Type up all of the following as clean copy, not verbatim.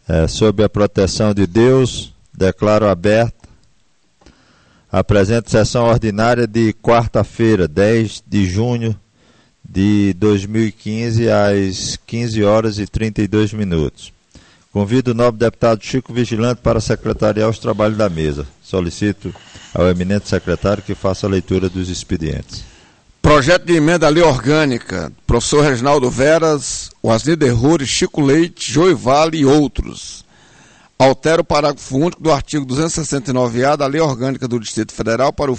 Sob a proteção de Deus, declaro aberta a presente sessão ordinária de quarta-feira, 10 de junho de 2015, às 15 horas e 32 minutos. Convido o nobre deputado Chico Vigilante para secretariar os trabalhos da mesa. Solicito ao eminente secretário que faça a leitura dos expedientes. Projeto de emenda à lei orgânica, professor Reginaldo Veras, Wasni Derruri, Chico Leite, Joey Vale e outros. Altera o parágrafo único do artigo 269-A da Lei Orgânica do Distrito Federal para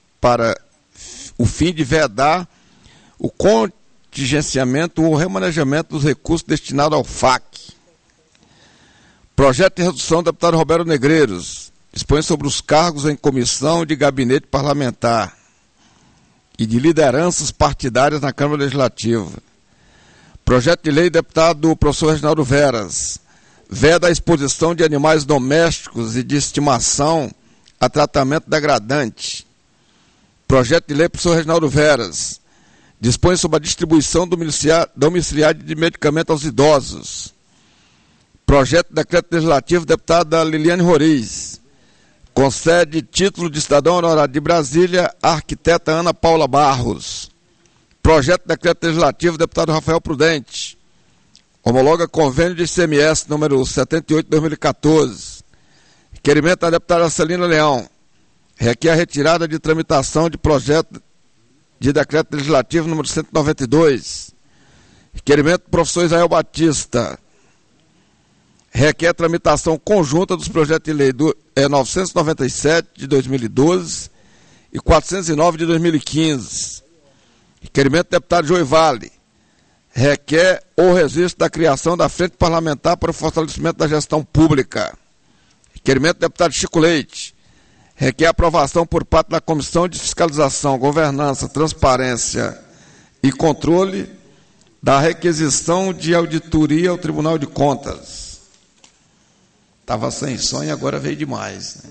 o fim de vedar o contingenciamento ou remanejamento dos recursos destinados ao FAC. Projeto de redução do deputado Roberto Negreiros. Dispõe sobre os cargos em comissão de gabinete parlamentar e de lideranças partidárias na Câmara Legislativa. Projeto de lei, deputado professor Reginaldo Veras. Veda a exposição de animais domésticos e de estimação a tratamento degradante. Projeto de lei, professor Reginaldo Veras. Dispõe sobre a distribuição domiciliar de medicamento aos idosos. Projeto de decreto legislativo, deputada Liliane Roriz. Concede título de cidadão honorário de Brasília à arquiteta Ana Paula Barros. Projeto de decreto legislativo, deputado Rafael Prudente. Homologa convênio de ICMS número 78 de 2014. Requerimento da deputada Celina Leão. Requer a retirada de tramitação de projeto de decreto legislativo número 192. Requerimento do professor Israel Batista. Requer tramitação conjunta dos projetos de lei 997 de 2012 e 409 de 2015. Requerimento do deputado Joey Vale. Requer o registro da criação da Frente Parlamentar para o Fortalecimento da Gestão Pública. Requerimento do deputado Chico Leite. Requer aprovação por parte da Comissão de Fiscalização, Governança, Transparência e Controle da requisição de auditoria ao Tribunal de Contas. Estava sem sonho, agora veio demais.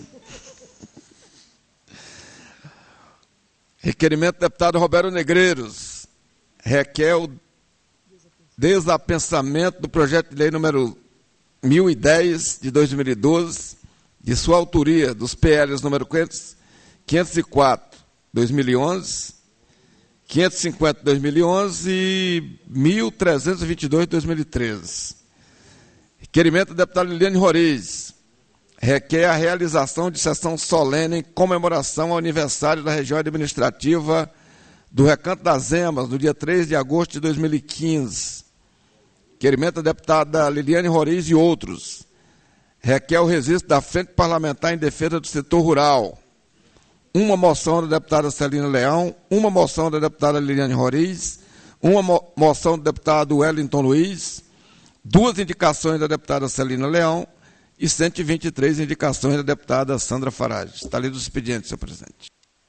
Requerimento do deputado Roberto Negreiros. Requer o desapensamento do projeto de lei número 1010 de 2012, de sua autoria, dos PLs número 504 2011, 550 2011 e 1322 2013. Requerimento do deputado Liliane Roriz. Requer a realização de sessão solene em comemoração ao aniversário da região administrativa do Recanto das Emas, no dia 3 de agosto de 2015. Requerimento da deputada Liliane Roriz e outros. Requer o registro da Frente Parlamentar em Defesa do Setor Rural. Uma moção da deputada Celina Leão, uma moção da deputada Liliane Roriz, uma moção do deputado Wellington Luiz, 2 indicações da deputada Celina Leão e 123 indicações da deputada Sandra Farage. Está lido o expediente, senhor presidente.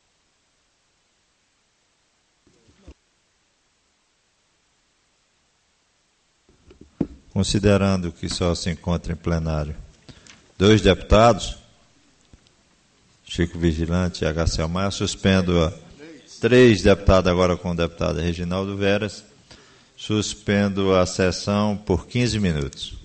Considerando que só se encontra em plenário 2 deputados, Chico Vigilante e H.C. Maia, suspendo a 3 deputados, agora com o deputado Reginaldo Veras. Suspendo a sessão por 15 minutos.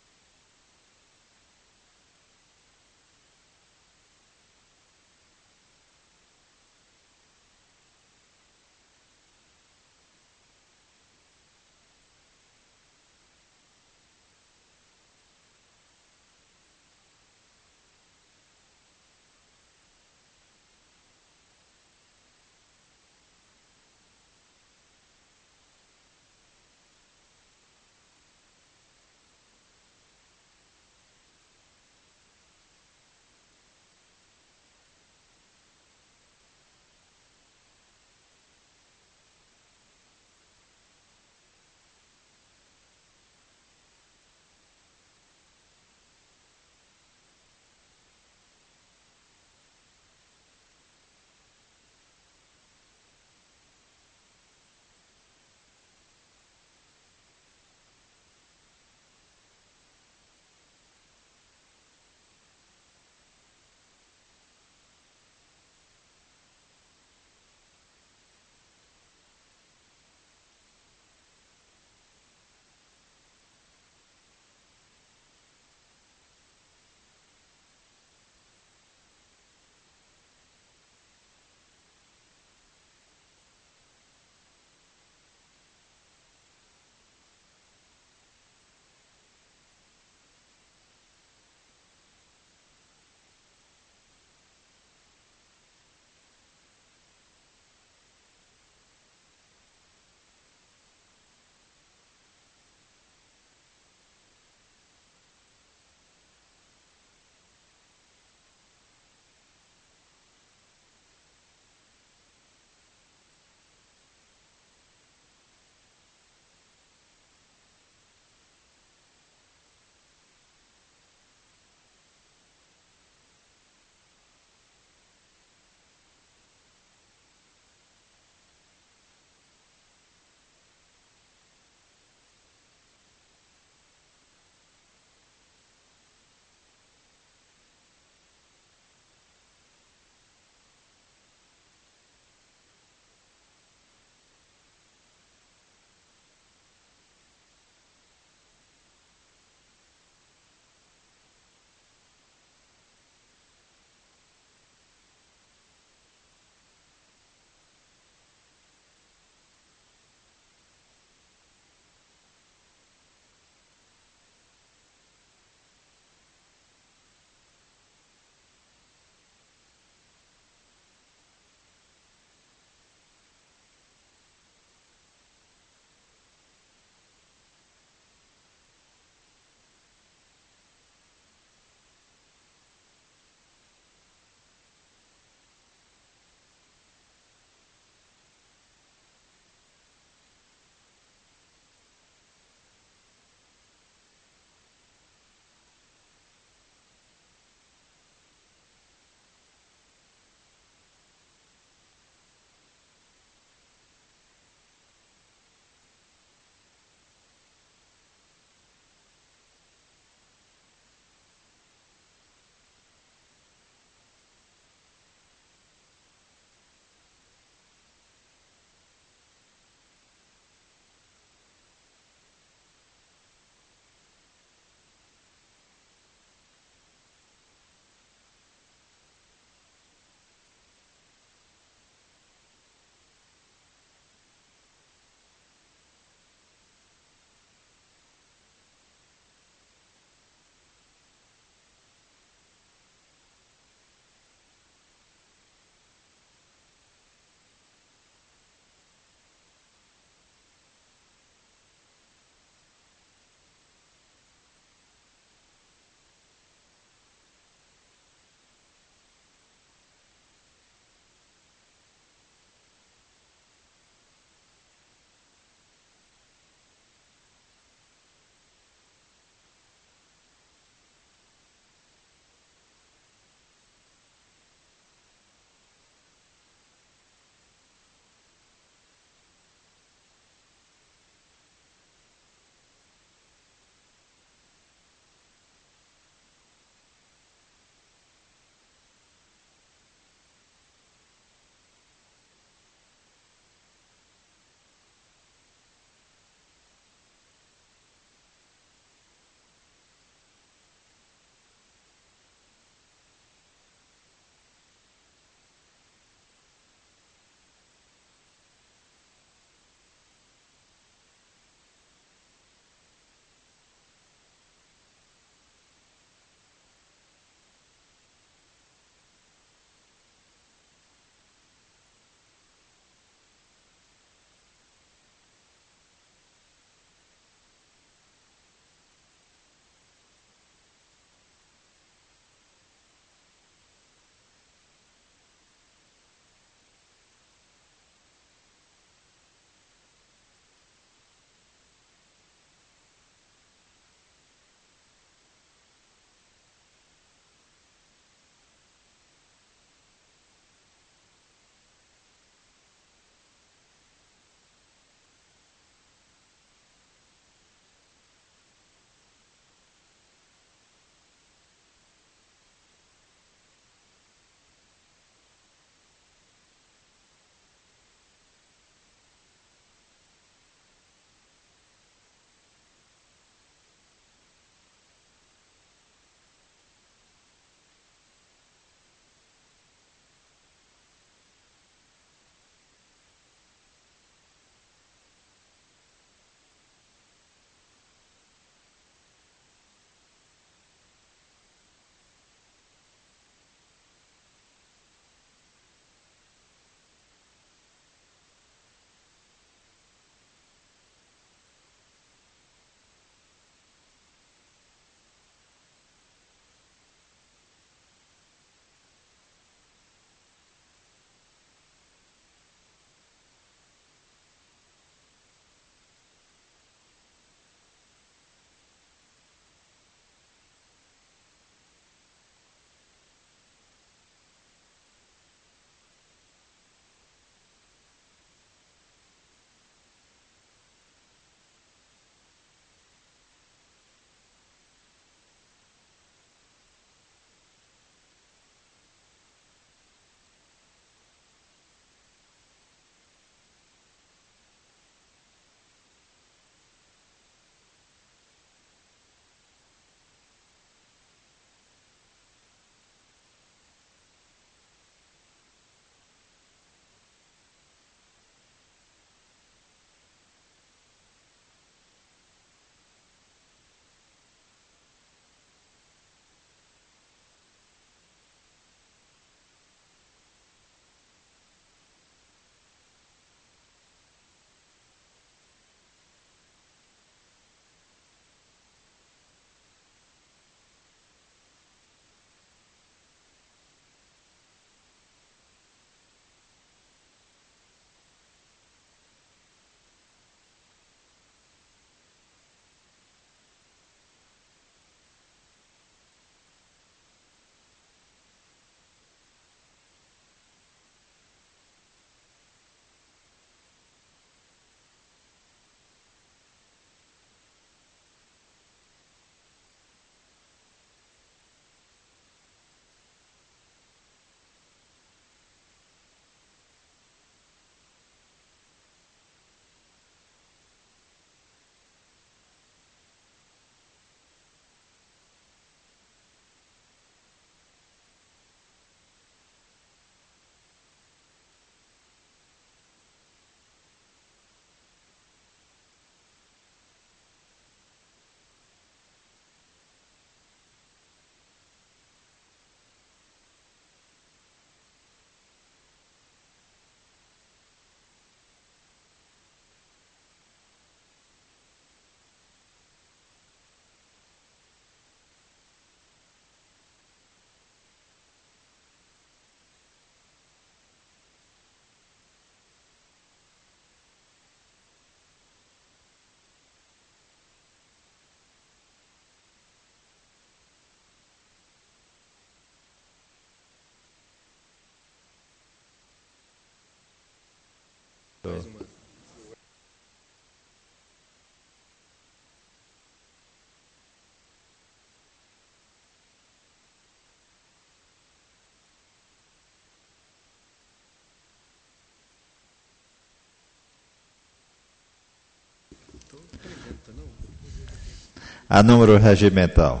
A número regimental.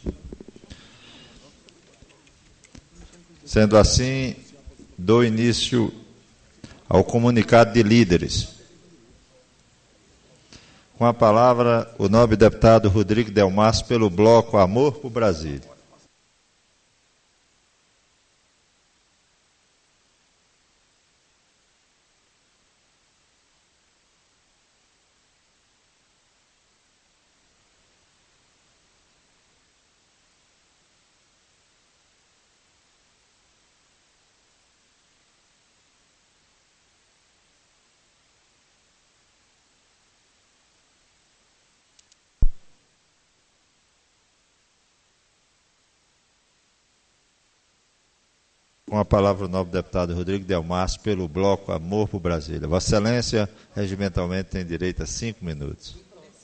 Sendo assim, dou início ao comunicado de líderes. Com a palavra, o nobre deputado Rodrigo Delmas, pelo bloco Amor por Brasília. Com a palavra o nobre deputado Rodrigo Delmas, pelo bloco Amor por Brasília. Vossa Excelência, regimentalmente, tem direito a 5 minutos.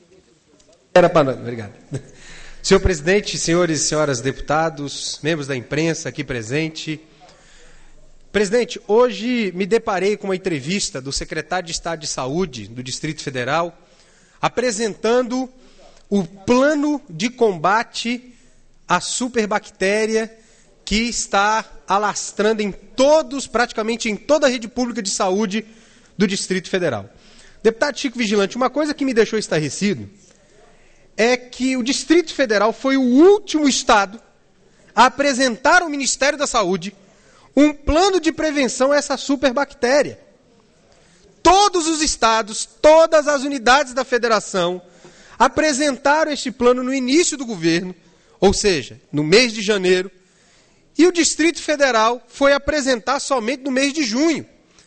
Obrigado. Senhor presidente, senhores e senhoras deputados, membros da imprensa aqui presente. Presidente, hoje me deparei com uma entrevista do secretário de Estado de Saúde do Distrito Federal, apresentando o plano de combate à superbactéria que está alastrando praticamente em toda a rede pública de saúde do Distrito Federal. Deputado Chico Vigilante, uma coisa que me deixou estarrecido é que o Distrito Federal foi o último estado a apresentar ao Ministério da Saúde um plano de prevenção a essa superbactéria. Todos os estados, todas as unidades da federação apresentaram este plano no início do governo, ou seja, no mês de janeiro, e o Distrito Federal foi apresentar somente no mês de junho.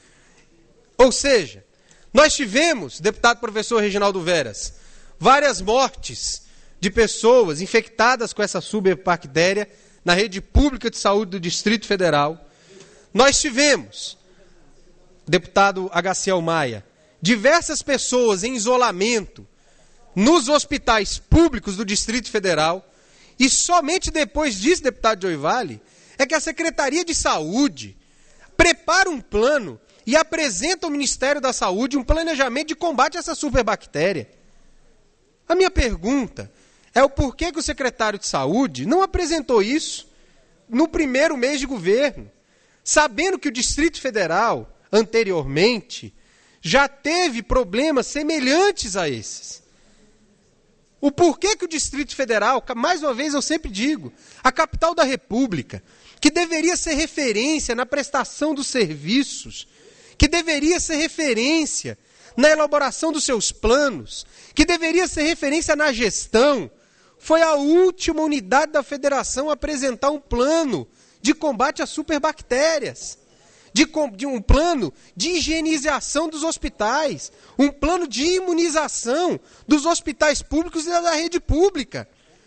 Ou seja, nós tivemos, deputado professor Reginaldo Veras, várias mortes de pessoas infectadas com essa superbactéria na rede pública de saúde do Distrito Federal. Nós tivemos, deputado Agaciel Maia, diversas pessoas em isolamento nos hospitais públicos do Distrito Federal, e somente depois disso, deputado Joey Vale, é que a Secretaria de Saúde prepara um plano e apresenta ao Ministério da Saúde um planejamento de combate a essa superbactéria. A minha pergunta é o porquê que o secretário de Saúde não apresentou isso no primeiro mês de governo, sabendo que o Distrito Federal, anteriormente, já teve problemas semelhantes a esses. O porquê que o Distrito Federal, mais uma vez eu sempre digo, a capital da República, que deveria ser referência na prestação dos serviços, que deveria ser referência na elaboração dos seus planos, que deveria ser referência na gestão, foi a última unidade da federação a apresentar um plano de combate às superbactérias, de um plano de higienização dos hospitais, um plano de imunização dos hospitais públicos e da rede pública.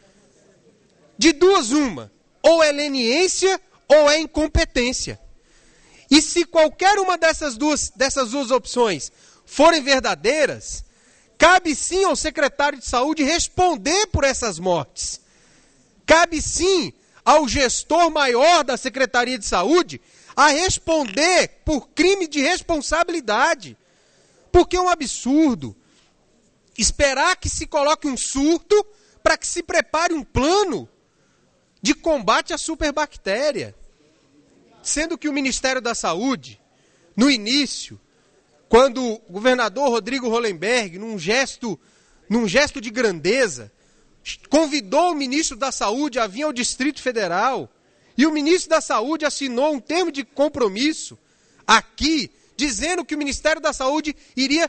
De duas, uma, ou é leniência ou é incompetência. E se qualquer uma dessas duas opções forem verdadeiras, cabe sim ao secretário de Saúde responder por essas mortes. Cabe sim ao gestor maior da Secretaria de Saúde a responder por crime de responsabilidade. Porque é um absurdo esperar que se coloque um surto para que se prepare um plano de combate à superbactéria. Sendo que o Ministério da Saúde, no início, quando o governador Rodrigo Hollenberg, num gesto de grandeza, convidou o ministro da Saúde a vir ao Distrito Federal, e o ministro da Saúde assinou um termo de compromisso aqui, dizendo que o Ministério da Saúde iria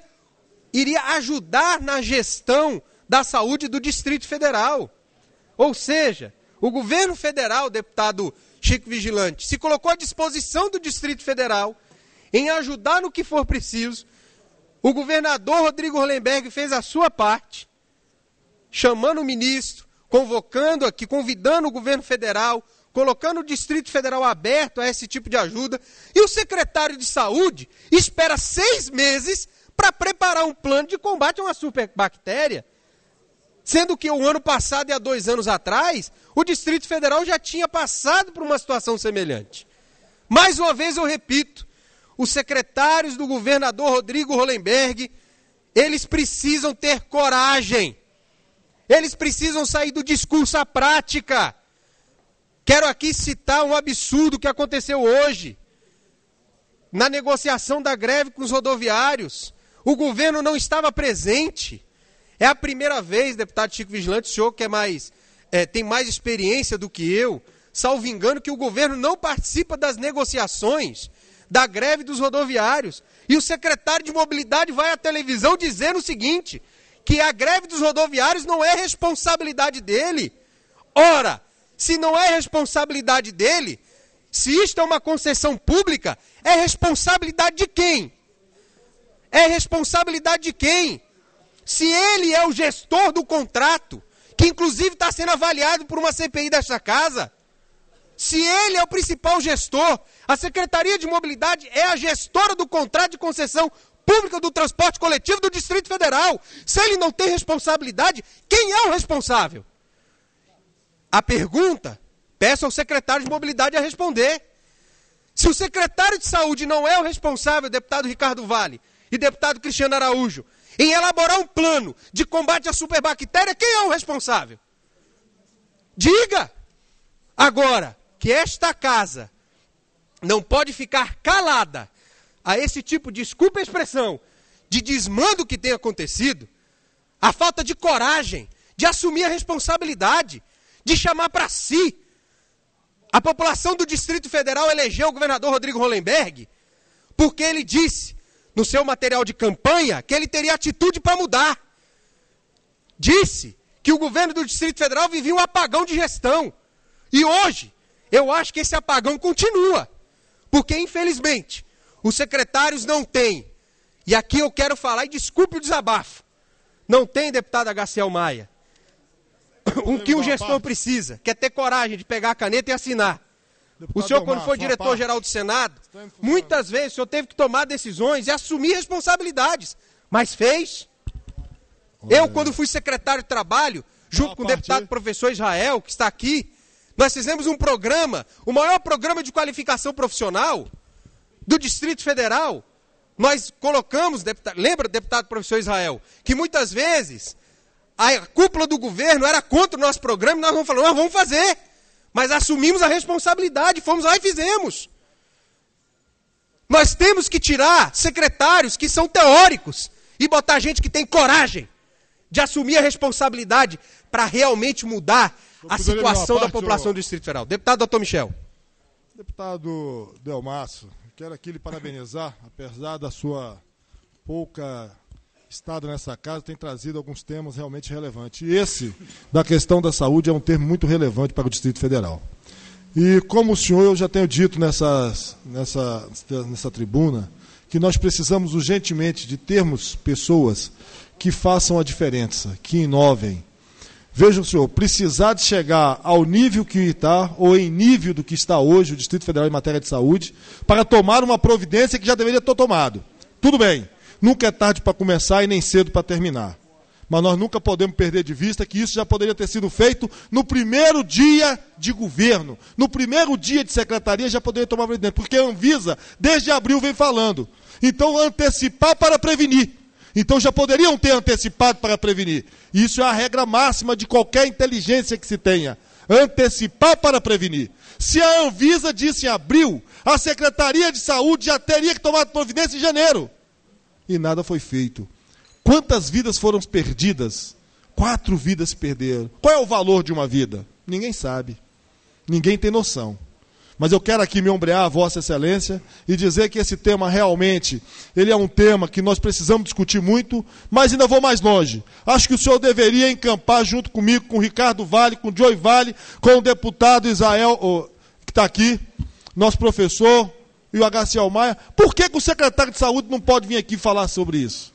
ajudar na gestão da saúde do Distrito Federal. Ou seja, o governo federal, deputado Chico Vigilante, se colocou à disposição do Distrito Federal em ajudar no que for preciso. O governador Rodrigo Hollenberg fez a sua parte, chamando o ministro, convocando aqui, convidando o governo federal, colocando o Distrito Federal aberto a esse tipo de ajuda, e o secretário de Saúde espera 6 meses para preparar um plano de combate a uma superbactéria, sendo que o ano passado e há 2 anos atrás, o Distrito Federal já tinha passado por uma situação semelhante. Mais uma vez eu repito, os secretários do governador Rodrigo Hollenberg, eles precisam ter coragem, eles precisam sair do discurso à prática. Quero aqui citar um absurdo que aconteceu hoje, na negociação da greve com os rodoviários. O governo não estava presente. É a primeira vez, deputado Chico Vigilante, o senhor que tem mais experiência do que eu, salvo engano, que o governo não participa das negociações da greve dos rodoviários. E o secretário de Mobilidade vai à televisão dizendo o seguinte, que a greve dos rodoviários não é responsabilidade dele. Ora, se não é responsabilidade dele, se isto é uma concessão pública, é responsabilidade de quem? É responsabilidade de quem? Se ele é o gestor do contrato, que inclusive está sendo avaliado por uma CPI desta casa, se ele é o principal gestor, a Secretaria de Mobilidade é a gestora do contrato de concessão pública do transporte coletivo do Distrito Federal. Se ele não tem responsabilidade, quem é o responsável? A pergunta, peço ao secretário de Mobilidade a responder. Se o secretário de Saúde não é o responsável, deputado Ricardo Vale e deputado Cristiano Araújo, em elaborar um plano de combate à superbactéria, quem é o responsável? Diga! Agora, que esta casa não pode ficar calada a esse tipo, desculpa a expressão, de desmando que tem acontecido, a falta de coragem, de assumir a responsabilidade, de chamar para si. A população do Distrito Federal elegeu o governador Rodrigo Hollenberg porque ele disse no seu material de campanha que ele teria atitude para mudar. Disse que o governo do Distrito Federal vivia um apagão de gestão. E hoje, eu acho que esse apagão continua. Porque, infelizmente, os secretários não têm, e aqui eu quero falar, e desculpe o desabafo, não tem, deputado Agaciel Maia, o que um gestor precisa, que é ter coragem de pegar a caneta e assinar. O senhor, quando foi diretor-geral do Senado, muitas vezes o senhor teve que tomar decisões e assumir responsabilidades, mas fez. Eu, quando fui secretário de Trabalho, junto com o deputado professor Israel, que está aqui, nós fizemos um programa, o maior programa de qualificação profissional do Distrito Federal. Nós colocamos, lembra, deputado professor Israel, que muitas vezes a cúpula do governo era contra o nosso programa, e nós vamos falar, nós vamos fazer. Mas assumimos a responsabilidade, fomos lá e fizemos. Nós temos que tirar secretários que são teóricos e botar gente que tem coragem de assumir a responsabilidade para realmente mudar a situação da população do Distrito Federal. Deputado Dr. Michel. Deputado Delmasso, quero aqui lhe parabenizar, apesar da sua pouca estada nessa casa, tem trazido alguns temas realmente relevantes. E esse, da questão da saúde, é um termo muito relevante para o Distrito Federal. E como o senhor, eu já tenho dito nessa tribuna, que nós precisamos urgentemente de termos pessoas que façam a diferença, que inovem. Veja o senhor, precisar de chegar ao nível que está, ou em nível do que está hoje o Distrito Federal em matéria de saúde, para tomar uma providência que já deveria ter tomado. Tudo bem, nunca é tarde para começar e nem cedo para terminar. Mas nós nunca podemos perder de vista que isso já poderia ter sido feito no primeiro dia de governo, no primeiro dia de secretaria já poderia tomar providência, porque a Anvisa, desde abril, vem falando. Então, antecipar para prevenir. Então, já poderiam ter antecipado para prevenir. Isso é a regra máxima de qualquer inteligência que se tenha. Antecipar para prevenir. Se a Anvisa disse em abril, a Secretaria de Saúde já teria que tomar providência em janeiro. E nada foi feito. Quantas vidas foram perdidas? 4 vidas se perderam. Qual é o valor de uma vida? Ninguém sabe. Ninguém tem noção. Mas eu quero aqui me ombrear a Vossa Excelência e dizer que esse tema realmente, ele é um tema que nós precisamos discutir muito, mas ainda vou mais longe. Acho que o senhor deveria encampar junto comigo, com o Ricardo Vale, com o Joey Vale, com o deputado Israel, que está aqui, nosso professor, e o Agaciel Maia. Por que o secretário de Saúde não pode vir aqui falar sobre isso?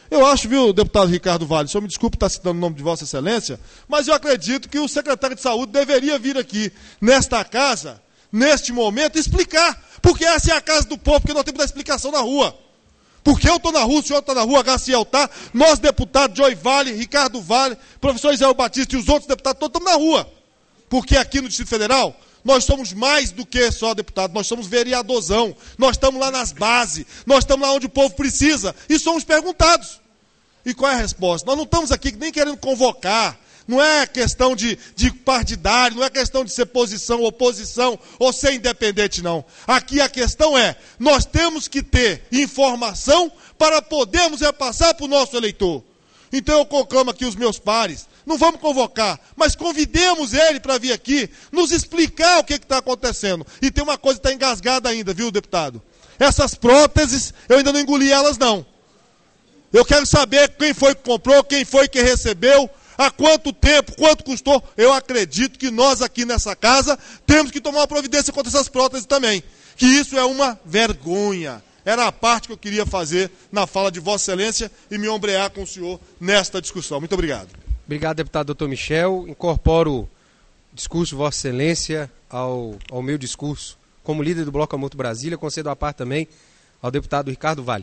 Eu acho, viu, deputado Ricardo Vale, o senhor me desculpe estar citando o nome de Vossa Excelência, mas eu acredito que o secretário de Saúde deveria vir aqui, nesta casa, neste momento, explicar. Porque essa é a casa do povo, porque nós temos que dar explicação na rua. Porque eu estou na rua, o senhor está na rua, a Graciel está, nós deputados, Joy Vale, Ricardo Vale, professor Israel Batista e os outros deputados, todos estamos na rua. Porque aqui no Distrito Federal, nós somos mais do que só deputado, nós somos vereadorzão, nós estamos lá nas bases, nós estamos lá onde o povo precisa e somos perguntados. E qual é a resposta? Nós não estamos aqui nem querendo convocar, não é questão de partidário, não é questão de ser posição, oposição ou ser independente, não. Aqui a questão é, nós temos que ter informação para podermos repassar para o nosso eleitor. Então eu conclamo aqui os meus pares, não vamos convocar, mas convidemos ele para vir aqui, nos explicar o que está acontecendo. E tem uma coisa que está engasgada ainda, viu, deputado? Essas próteses, eu ainda não engoli elas, não. Eu quero saber quem foi que comprou, quem foi que recebeu, há quanto tempo, quanto custou. Eu acredito que nós aqui nessa casa temos que tomar uma providência contra essas próteses também. Que isso é uma vergonha. Era a parte que eu queria fazer na fala de Vossa Excelência e me ombrear com o senhor nesta discussão. Muito obrigado. Obrigado, deputado doutor Michel. Incorporo o discurso de Vossa Excelência ao meu discurso. Como líder do Bloco Amoto Brasília, concedo a parte também ao deputado Ricardo Vale.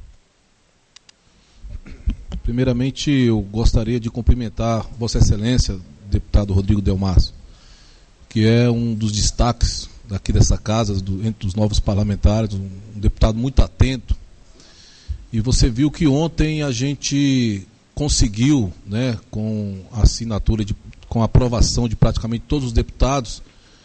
Primeiramente, eu gostaria de cumprimentar Vossa Excelência, deputado Rodrigo Delmasso, que é um dos destaques daqui dessa casa, entre os novos parlamentares, um deputado muito atento. E você viu que ontem a gente conseguiu, né, com a assinatura, com a aprovação de praticamente todos os deputados,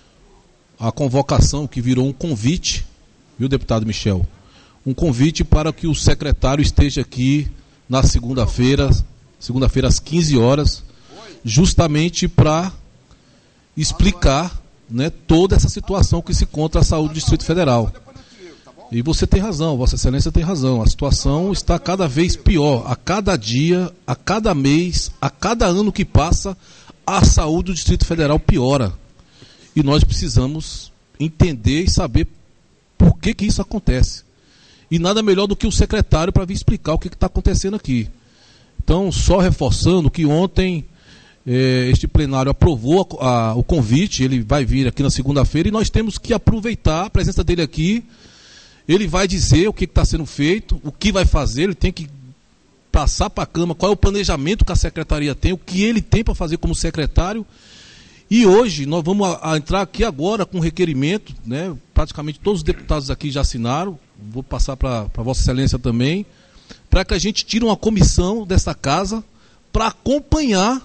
a convocação que virou um convite, viu, deputado Michel? Um convite para que o secretário esteja aqui na segunda-feira às 15 horas, justamente para explicar, né, toda essa situação que se encontra a saúde do Distrito Federal. E você tem razão, Vossa Excelência tem razão, a situação está cada vez pior, a cada dia, a cada mês, a cada ano que passa, a saúde do Distrito Federal piora. E nós precisamos entender e saber por que isso acontece. E nada melhor do que o secretário para vir explicar o que está acontecendo aqui. Então, só reforçando que ontem este plenário aprovou o convite, ele vai vir aqui na segunda-feira e nós temos que aproveitar a presença dele aqui. Ele vai dizer o que está sendo feito, o que vai fazer, ele tem que passar para a Câmara qual é o planejamento que a secretaria tem, o que ele tem para fazer como secretário. E hoje nós vamos entrar aqui agora com um requerimento, né, praticamente todos os deputados aqui já assinaram, vou passar para Vossa Excelência também, para que a gente tire uma comissão dessa casa para acompanhar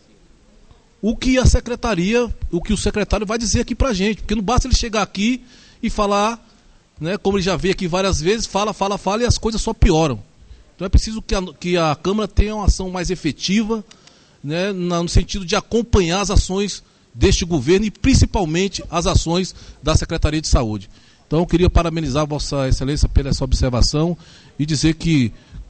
o que a secretaria, o que o secretário vai dizer aqui para a gente, porque não basta ele chegar aqui e falar, né, como ele já veio aqui várias vezes, fala e as coisas só pioram. Então é preciso que a Câmara tenha uma ação mais efetiva, né, no sentido de acompanhar as ações deste governo e principalmente as ações da Secretaria de Saúde. Então eu queria parabenizar Vossa Excelência pela essa observação e dizer que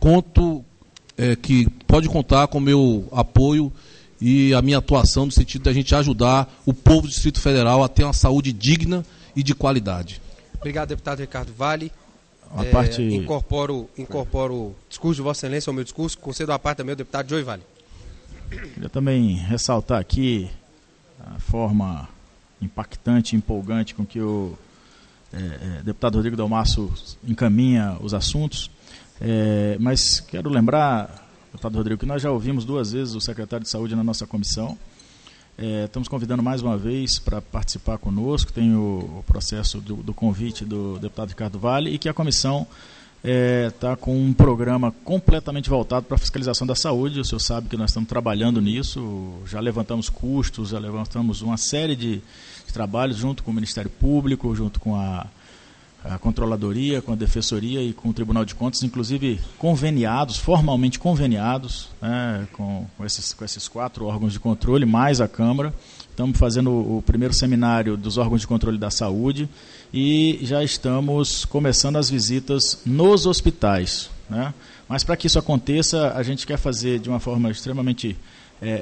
que pode contar com o meu apoio e a minha atuação no sentido de a gente ajudar o povo do Distrito Federal a ter uma saúde digna e de qualidade. Obrigado, deputado Ricardo Vale. Incorporo o discurso de Vossa Excelência ao meu discurso, concedo a parte também ao deputado Joy Vale. Queria também ressaltar aqui a forma impactante e empolgante com que o deputado Rodrigo Delmasso encaminha os assuntos, mas quero lembrar, deputado Rodrigo, que nós já ouvimos 2 vezes o secretário de Saúde na nossa comissão. Estamos convidando mais uma vez para participar conosco, tem o processo do convite do deputado Ricardo Vale, e que a comissão está com um programa completamente voltado para a fiscalização da saúde. O senhor sabe que nós estamos trabalhando nisso, já levantamos custos, já levantamos uma série de trabalhos junto com o Ministério Público, junto com a Controladoria, com a Defensoria e com o Tribunal de Contas, inclusive conveniados, formalmente conveniados, né, com esses 4 órgãos de controle, mais a Câmara. Estamos fazendo o primeiro seminário dos órgãos de controle da saúde e já estamos começando as visitas nos hospitais, né? Mas para que isso aconteça, a gente quer fazer de uma forma extremamente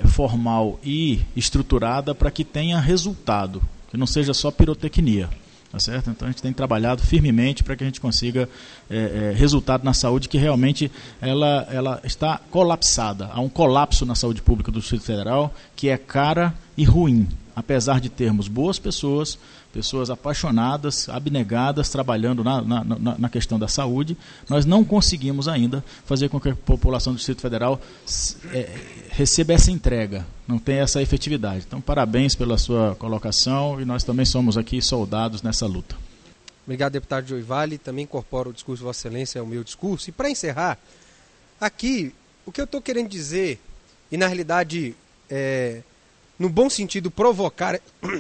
formal e estruturada para que tenha resultado, que não seja só pirotecnia. Tá certo? Então a gente tem trabalhado firmemente para que a gente consiga resultado na saúde, que realmente ela está colapsada. Há um colapso na saúde pública do Distrito Federal que é cara e ruim, apesar de termos boas pessoas apaixonadas, abnegadas, trabalhando na questão da saúde. Nós não conseguimos ainda fazer com que a população do Distrito Federal receba essa entrega, não tem essa efetividade. Então, parabéns pela sua colocação, e nós também somos aqui soldados nessa luta. Obrigado, deputado Joivale. Também incorporo o discurso de Vossa Excelência ao meu discurso. E para encerrar, aqui, o que eu estou querendo dizer, e na realidade, no bom sentido, provocar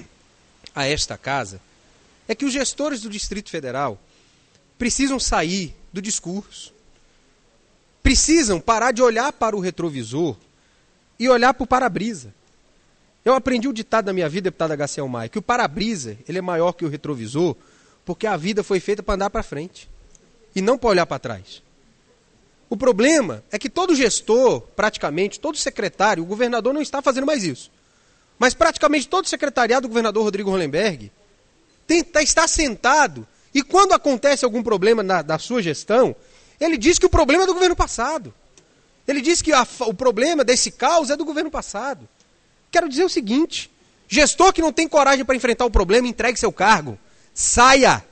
a esta casa, é que os gestores do Distrito Federal precisam sair do discurso, precisam parar de olhar para o retrovisor e olhar para o para-brisa. Eu aprendi o ditado da minha vida, deputada Garcia Maia, que o para-brisa ele é maior que o retrovisor, porque a vida foi feita para andar para frente e não para olhar para trás. O problema é que todo gestor, praticamente, todo secretário, o governador não está fazendo mais isso. Mas praticamente todo o secretariado do governador Rodrigo Hollenberg está sentado, e quando acontece algum problema da sua gestão, ele diz que o problema é do governo passado. Ele diz que o problema desse caos é do governo passado. Quero dizer o seguinte: gestor que não tem coragem para enfrentar o problema, entregue seu cargo. Saia!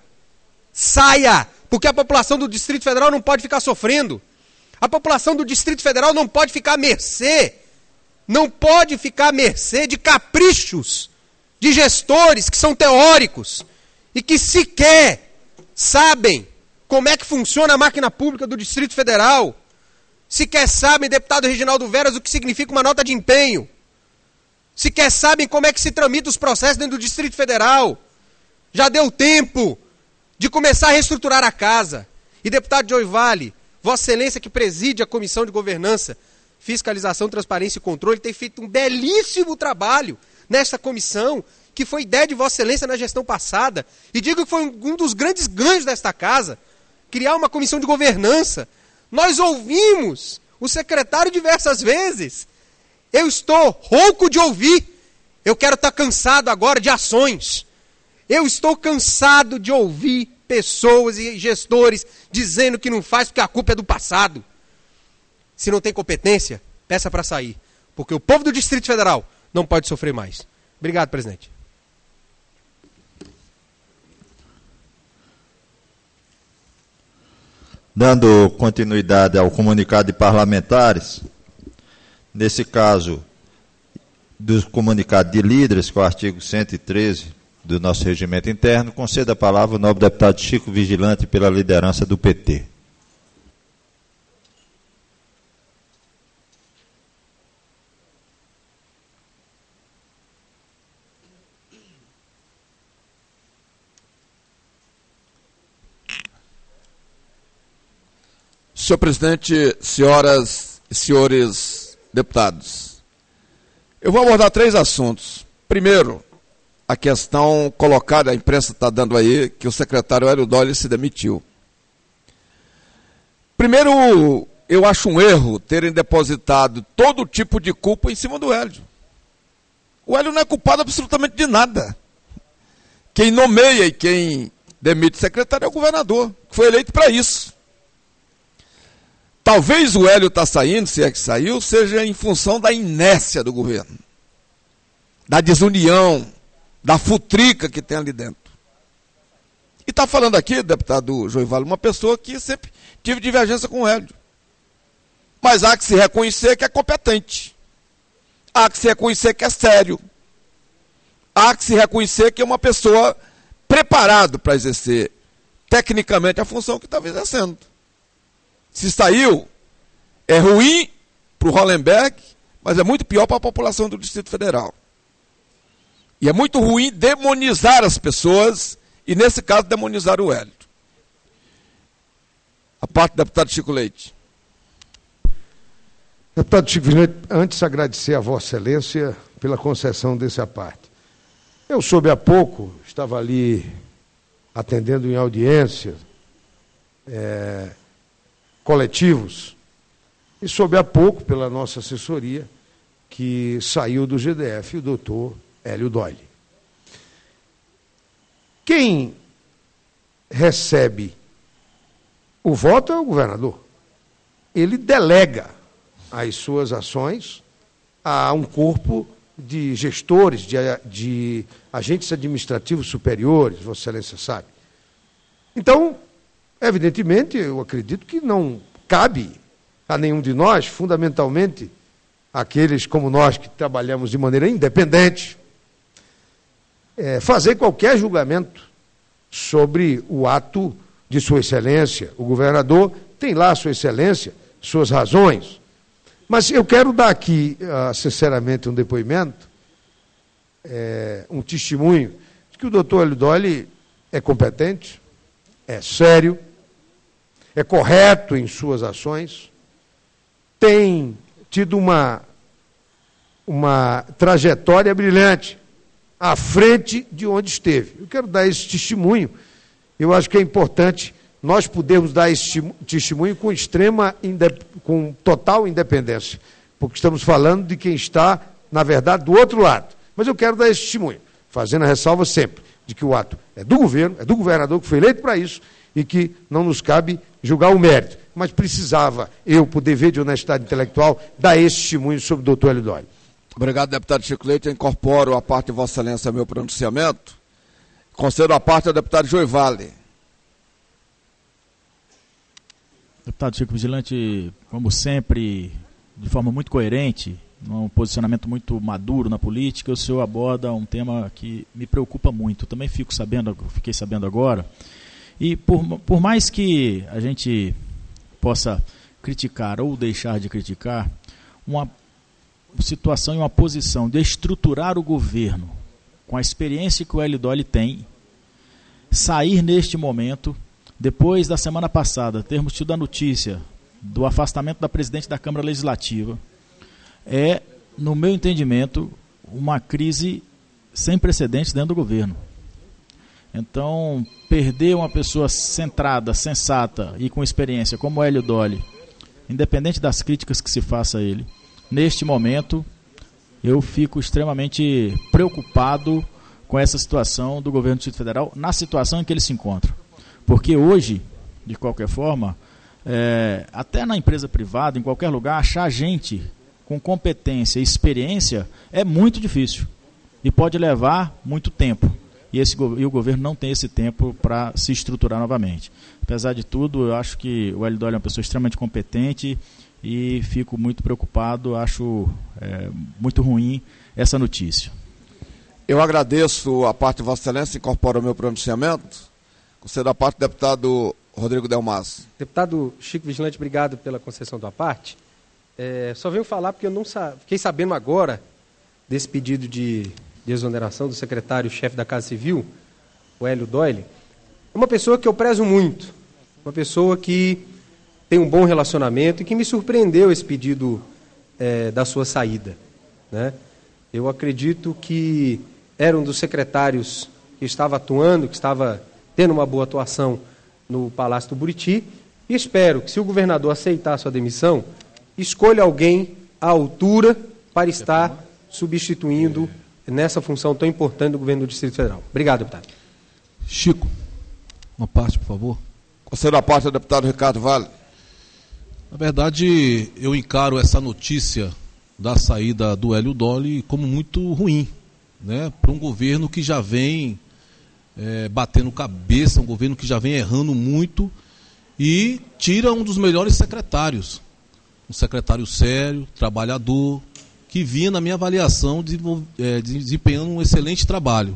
Saia! Porque a população do Distrito Federal não pode ficar sofrendo. A população do Distrito Federal não pode ficar à mercê. Não pode ficar à mercê de caprichos de gestores que são teóricos e que sequer sabem como é que funciona a máquina pública do Distrito Federal. Sequer sabem, deputado Reginaldo Veras, o que significa uma nota de empenho. Sequer sabem como é que se tramita os processos dentro do Distrito Federal. Já deu tempo de começar a reestruturar a casa. E, deputado Joivale, Vossa Excelência que preside a Comissão de Governança, Fiscalização, Transparência e Controle, tem feito um belíssimo trabalho nessa comissão, que foi ideia de Vossa Excelência na gestão passada, e digo que foi um dos grandes ganhos desta casa, criar uma comissão de governança. Nós ouvimos o secretário diversas vezes. Eu estou rouco de ouvir. Eu quero estar cansado agora de ações. Eu estou cansado de ouvir pessoas e gestores dizendo que não faz porque a culpa é do passado. Se não tem competência, peça para sair. Porque o povo do Distrito Federal não pode sofrer mais. Obrigado, presidente. Dando continuidade ao comunicado de parlamentares, nesse caso, do comunicado de líderes, que é o artigo 113 do nosso regimento interno, concedo a palavra ao nobre deputado Chico Vigilante pela liderança do PT. Senhor presidente, senhoras e senhores deputados, eu vou abordar 3 assuntos. Primeiro, a questão colocada, a imprensa está dando aí, que o secretário Hélio Dolly se demitiu. Primeiro, eu acho um erro terem depositado todo tipo de culpa em cima do Hélio. O Hélio não é culpado absolutamente de nada. Quem nomeia e quem demite o secretário é o governador, que foi eleito para isso. Talvez o Hélio está saindo, se é que saiu, seja em função da inércia do governo, da desunião, da futrica que tem ali dentro. E está falando aqui, deputado Joivale, uma pessoa que sempre tive divergência com o Hélio. Mas há que se reconhecer que é competente. Há que se reconhecer que é sério. Há que se reconhecer que é uma pessoa preparada para exercer tecnicamente a função que estava exercendo. Se saiu, é ruim para o Hollenberg, mas é muito pior para a população do Distrito Federal. E é muito ruim demonizar as pessoas, e nesse caso demonizar o Hélio. A parte do deputado Chico Leite. Deputado Chico Leite, antes agradecer a Vossa Excelência pela concessão dessa parte. Eu soube há pouco, estava ali atendendo em audiência, coletivos, e soube há pouco, pela nossa assessoria, que saiu do GDF o doutor Hélio Dolly. Quem recebe o voto é o governador. Ele delega as suas ações a um corpo de gestores, de agentes administrativos superiores, Vossa Excelência sabe. Então, evidentemente, eu acredito que não cabe a nenhum de nós, fundamentalmente aqueles como nós que trabalhamos de maneira independente, fazer qualquer julgamento sobre o ato de Sua Excelência. O governador tem lá, Sua Excelência, suas razões. Mas eu quero dar aqui, sinceramente, um depoimento, um testemunho, de que o doutor Hélio Dolly é competente, é sério, é correto em suas ações, tem tido uma trajetória brilhante à frente de onde esteve. Eu quero dar esse testemunho. Eu acho que é importante nós podermos dar esse testemunho com total independência, porque estamos falando de quem está, na verdade, do outro lado. Mas eu quero dar esse testemunho, fazendo a ressalva sempre de que o ato é do governo, é do governador que foi eleito para isso e que não nos cabe julgar o mérito. Mas precisava eu, por dever de honestidade intelectual, dar esse testemunho sobre o doutor Hélio Dolly. Obrigado, deputado Chico Leite. Eu incorporo a parte de Vossa Excelência ao meu pronunciamento. Concedo a parte ao deputado Joivale. Deputado Chico Vigilante, como sempre, de forma muito coerente, num posicionamento muito maduro na política, o senhor aborda um tema que me preocupa muito. Também fiquei sabendo agora, e por mais que a gente possa criticar ou deixar de criticar, uma situação e uma posição de estruturar o governo, com a experiência que o Hélio Dolly tem, sair neste momento, depois da semana passada, termos tido a notícia do afastamento da presidente da Câmara Legislativa, é, no meu entendimento, uma crise sem precedentes dentro do governo. Então, perder uma pessoa centrada, sensata e com experiência como o Hélio Dolly, independente das críticas que se faça a ele, neste momento, eu fico extremamente preocupado com essa situação do governo do Distrito Federal, na situação em que ele se encontra. Porque hoje, de qualquer forma, até na empresa privada, em qualquer lugar, achar gente com competência e experiência é muito difícil e pode levar muito tempo. E o governo não tem esse tempo para se estruturar novamente. Apesar de tudo, eu acho que o Hélio Dolly é uma pessoa extremamente competente e fico muito preocupado, acho muito ruim essa notícia. Eu agradeço a parte de Vossa Excelência, incorporo o meu pronunciamento. Concedo a parte do deputado Rodrigo Delmas. Deputado Chico Vigilante, obrigado pela concessão da parte. Só venho falar porque eu não fiquei sabendo agora desse pedido de exoneração do secretário-chefe da Casa Civil, o Hélio Dolly. É uma pessoa que eu prezo muito, uma pessoa que tem um bom relacionamento e que me surpreendeu esse pedido da sua saída, né? Eu acredito que era um dos secretários que estava atuando, que estava tendo uma boa atuação no Palácio do Buriti, e espero que, se o governador aceitar a sua demissão, escolha alguém à altura para estar substituindo nessa função tão importante do governo do Distrito Federal. Obrigado, deputado. Chico, uma parte, por favor. Concedo a parte do deputado Ricardo Vale. Na verdade, eu encaro essa notícia da saída do Hélio Dolly como muito ruim, né, para um governo que já vem batendo cabeça, um governo que já vem errando muito e tira um dos melhores secretários, um secretário sério, trabalhador, que vinha, na minha avaliação, desempenhando um excelente trabalho.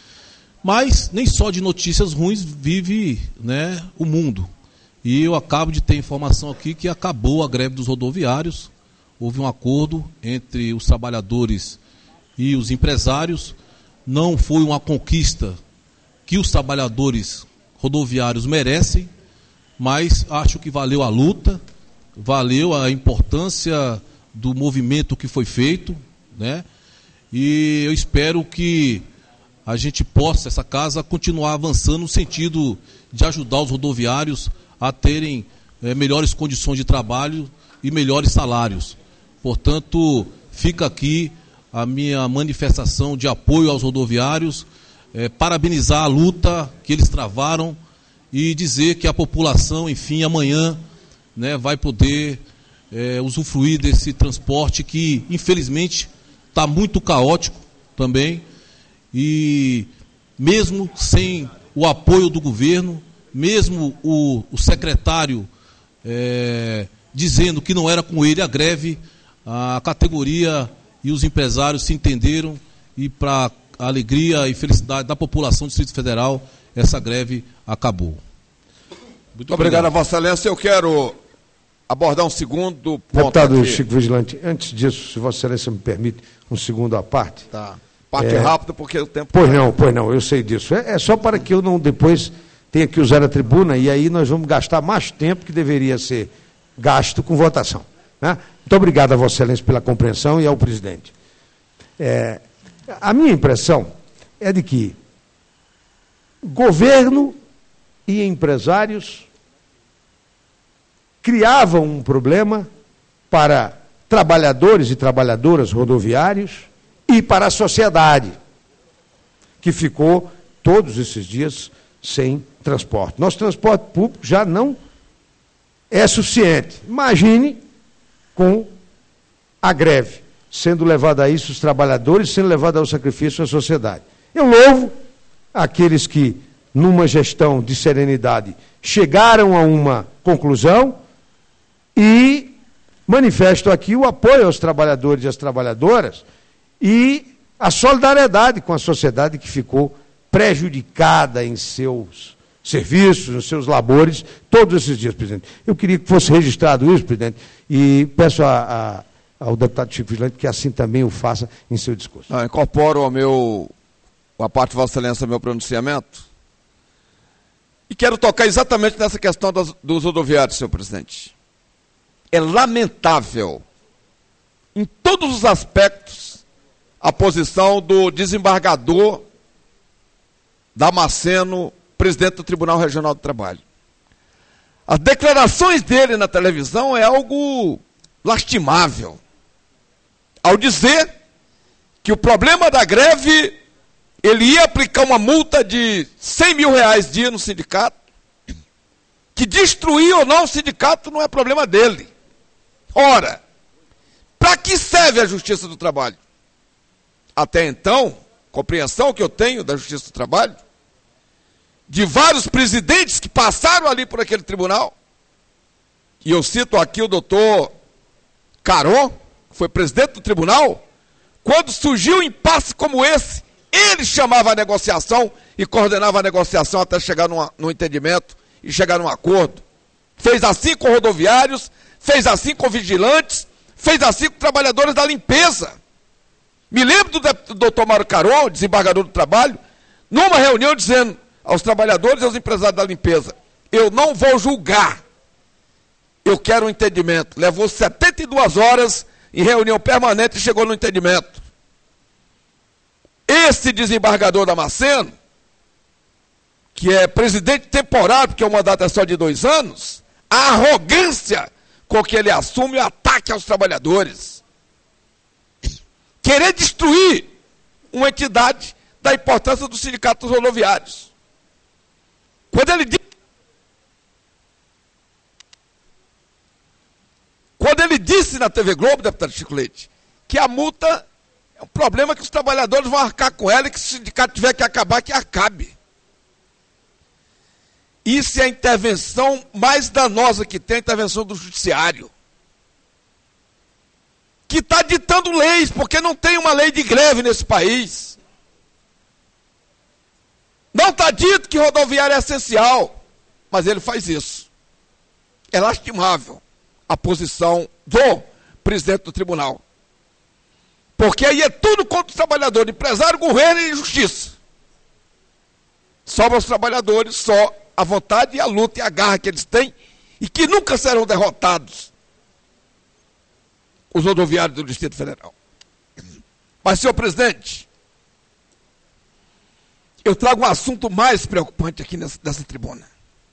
Mas nem só de notícias ruins vive, né, o mundo. E eu acabo de ter informação aqui que acabou a greve dos rodoviários, houve um acordo entre os trabalhadores e os empresários, não foi uma conquista que os trabalhadores rodoviários merecem, mas acho que valeu a luta, valeu a importância do movimento que foi feito, né? E eu espero que a gente possa, essa casa, continuar avançando no sentido de ajudar os rodoviários a terem melhores condições de trabalho e melhores salários. Portanto, fica aqui a minha manifestação de apoio aos rodoviários, parabenizar a luta que eles travaram e dizer que a população, enfim, amanhã, né, vai poder usufruir desse transporte que, infelizmente, está muito caótico também, e mesmo sem o apoio do governo, mesmo o secretário dizendo que não era com ele a greve, a categoria e os empresários se entenderam e, para a alegria e felicidade da população do Distrito Federal, essa greve acabou. Muito obrigado a Vossa Excelência. Eu quero abordar um segundo ponto. Deputado aqui. Chico Vigilante, antes disso, se Vossa Excelência me permite um segundo à parte. Tá. Parte rápida, porque o tempo... Pois não, eu sei disso. É só para que eu não depois tenha que usar a tribuna e aí nós vamos gastar mais tempo que deveria ser gasto com votação. Né? Muito obrigado a Vossa Excelência pela compreensão e ao presidente. A minha impressão é de que governo e empresários criavam um problema para trabalhadores e trabalhadoras rodoviários e para a sociedade, que ficou todos esses dias sem transporte. Nosso transporte público já não é suficiente. Imagine com a greve, sendo levado a isso os trabalhadores, sendo levado ao sacrifício a sociedade. Eu louvo aqueles que, numa gestão de serenidade, chegaram a uma conclusão e manifesto aqui o apoio aos trabalhadores e às trabalhadoras e a solidariedade com a sociedade que ficou prejudicada em seus serviços, nos seus labores, todos esses dias, presidente. Eu queria que fosse registrado isso, presidente, e peço ao deputado Chico Vigilante que assim também o faça em seu discurso. Incorporo a parte de Vossa Excelência ao meu pronunciamento e quero tocar exatamente nessa questão dos rodoviários, senhor presidente. É lamentável, em todos os aspectos, a posição do desembargador Damasceno, presidente do Tribunal Regional do Trabalho. As declarações dele na televisão é algo lastimável, ao dizer que o problema da greve, ele ia aplicar uma multa de R$100 mil dia no sindicato, que destruir ou não o sindicato não é problema dele. Ora, para que serve a Justiça do Trabalho? Até então, compreensão que eu tenho da Justiça do Trabalho, de vários presidentes que passaram ali por aquele tribunal, e eu cito aqui o doutor Caron, que foi presidente do tribunal, quando surgiu um impasse como esse, ele chamava a negociação e coordenava a negociação até chegar num entendimento e chegar num acordo. Fez assim com rodoviários, fez assim com vigilantes, fez assim com trabalhadores da limpeza. Me lembro do doutor Mário Caron, desembargador do trabalho, numa reunião dizendo aos trabalhadores e aos empresários da limpeza: eu não vou julgar, eu quero um entendimento. Levou 72 horas em reunião permanente e chegou no entendimento. Esse desembargador Damasceno, que é presidente temporário, porque o mandato é só de 2 anos, a arrogância com que ele assume o ataque aos trabalhadores. Querer destruir uma entidade da importância dos sindicatos rodoviários. Quando ele disse na TV Globo, deputado Chico Leite, que a multa é um problema que os trabalhadores vão arcar com ela e que se o sindicato tiver que acabar, que acabe. Isso é a intervenção mais danosa que tem, a intervenção do judiciário, que está ditando leis, porque não tem uma lei de greve nesse país. Não está dito que rodoviária é essencial, mas ele faz isso. É lastimável a posição do presidente do tribunal. Porque aí é tudo contra o trabalhador, empresário, governo e justiça. Sobra aos trabalhadores só a vontade e a luta e a garra que eles têm e que nunca serão derrotados, os rodoviários do Distrito Federal. Mas, senhor presidente, eu trago um assunto mais preocupante aqui nessa tribuna.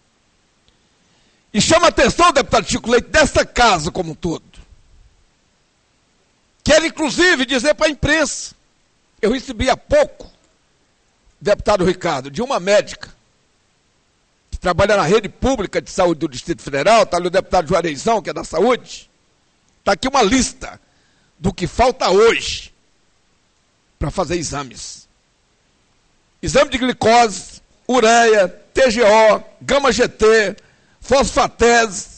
E chama a atenção, deputado Chico Leite, dessa casa como um todo. Quero, inclusive, dizer para a imprensa, eu recebi há pouco, deputado Ricardo, de uma médica, que trabalha na rede pública de saúde do Distrito Federal, está ali o deputado Juareizão, que é da saúde, está aqui uma lista do que falta hoje para fazer exames. Exame de glicose, ureia, TGO, gama-GT, fosfatase,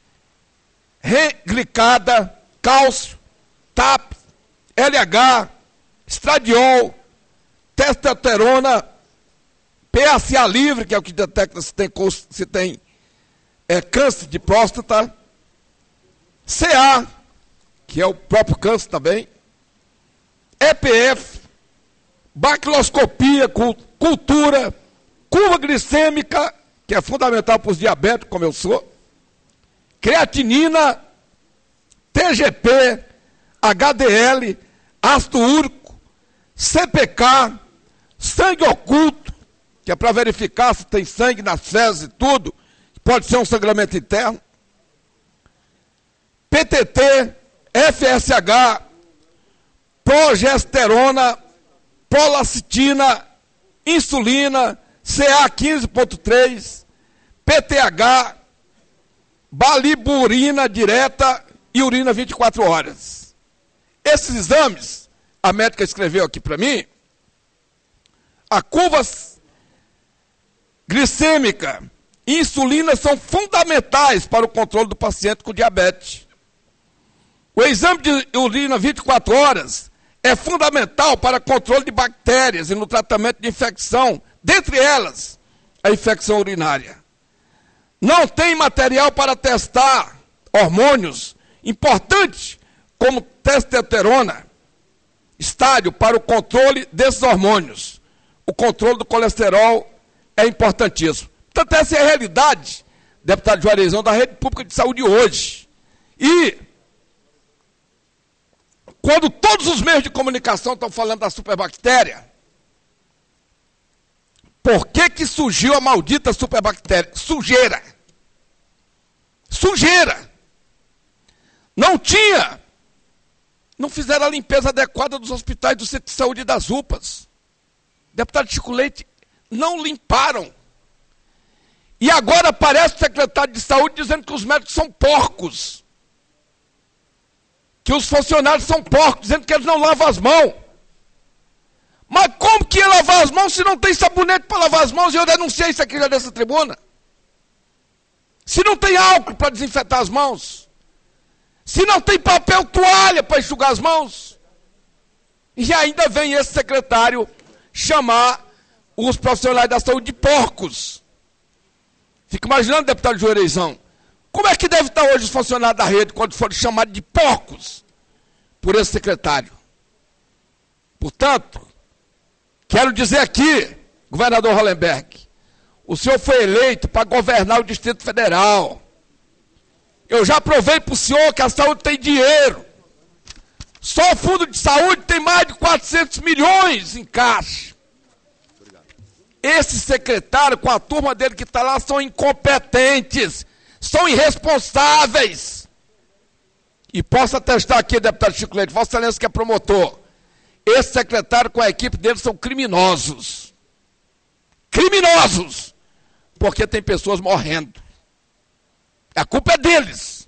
reglicada, cálcio, TAP, LH, estradiol, testosterona, PSA livre, que é o que detecta se tem câncer de próstata, CA, que é o próprio câncer também, EPF, baciloscopia, cultura, curva glicêmica, que é fundamental para os diabéticos, como eu sou, creatinina, TGP, HDL, ácido úrico, CPK, sangue oculto, que é para verificar se tem sangue nas fezes e tudo, pode ser um sangramento interno, PTT, FSH, progesterona, polacitina, insulina, CA 15.3, PTH, baliburina direta e urina 24 horas. Esses exames, a médica escreveu aqui para mim, a curva glicêmica e insulina são fundamentais para o controle do paciente com diabetes. O exame de urina 24 horas é fundamental para controle de bactérias e no tratamento de infecção, dentre elas, a infecção urinária. Não tem material para testar hormônios importantes, como testosterona, estádio para o controle desses hormônios. O controle do colesterol é importantíssimo. Portanto, essa é a realidade, deputado Juareizão, da rede pública de saúde hoje. E quando todos os meios de comunicação estão falando da superbactéria, por que surgiu a maldita superbactéria? Sujeira. Sujeira. Não fizeram a limpeza adequada dos hospitais do centro de saúde e das UPAs. Deputado Chico Leite, não limparam. E agora aparece o secretário de saúde dizendo que os médicos são porcos. Que os funcionários são porcos, dizendo que eles não lavam as mãos. Mas como que ia lavar as mãos se não tem sabonete para lavar as mãos? E eu denunciei isso aqui já nessa tribuna. Se não tem álcool para desinfetar as mãos. Se não tem papel toalha para enxugar as mãos. E ainda vem esse secretário chamar os profissionais da saúde de porcos. Fico imaginando, deputado Juareizão, como é que deve estar hoje os funcionários da rede quando forem chamados de porcos por esse secretário? Portanto, quero dizer aqui, governador Hollenberg, o senhor foi eleito para governar o Distrito Federal. Eu já provei para o senhor que a saúde tem dinheiro. Só o fundo de saúde tem mais de 400 milhões em caixa. Esse secretário, com a turma dele que está lá, são incompetentes, são irresponsáveis. E posso atestar aqui, deputado Chico Leite, Vossa Excelência que é promotor, esse secretário com a equipe dele são criminosos. Criminosos! Porque tem pessoas morrendo. A culpa é deles.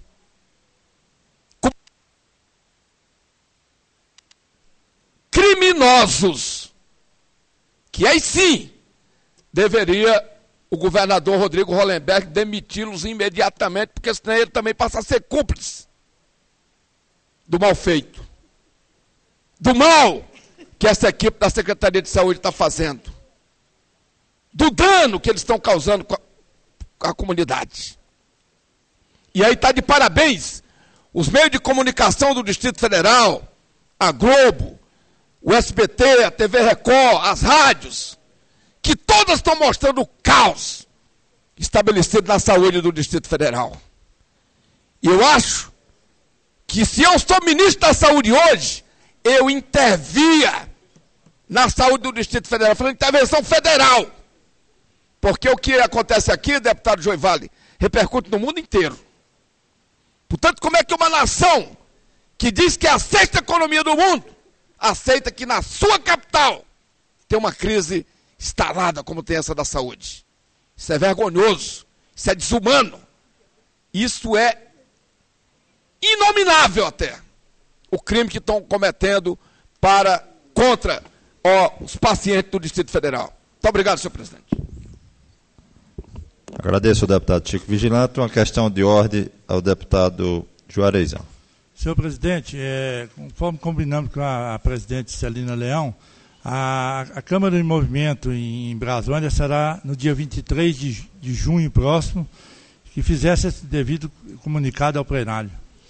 Criminosos. Que aí sim deveria o governador Rodrigo Hollenberg demiti-los imediatamente, porque senão ele também passa a ser cúmplice do mal feito. Do mal que essa equipe da Secretaria de Saúde está fazendo. Do dano que eles estão causando com a comunidade. E aí está de parabéns os meios de comunicação do Distrito Federal, a Globo, o SBT, a TV Record, as rádios, que todas estão mostrando o caos estabelecido na saúde do Distrito Federal. E eu acho que se eu sou ministro da Saúde hoje, eu intervia na saúde do Distrito Federal, falando intervenção federal. Porque o que acontece aqui, deputado Joivale, repercute no mundo inteiro. Portanto, como é que uma nação que diz que é a sexta economia do mundo, aceita que na sua capital tem uma crise instalada como tem essa da saúde? Isso é vergonhoso, isso é desumano, isso é inominável até, o crime que estão cometendo contra os pacientes do Distrito Federal. Muito obrigado, senhor presidente. Agradeço ao deputado Chico Vigilante. Uma questão de ordem ao deputado Juarezão. Senhor presidente, conforme combinamos com a presidente Celina Leão, a Câmara de Movimento em Brasília será no dia 23 de junho próximo, que fizesse esse devido comunicado ao plenário.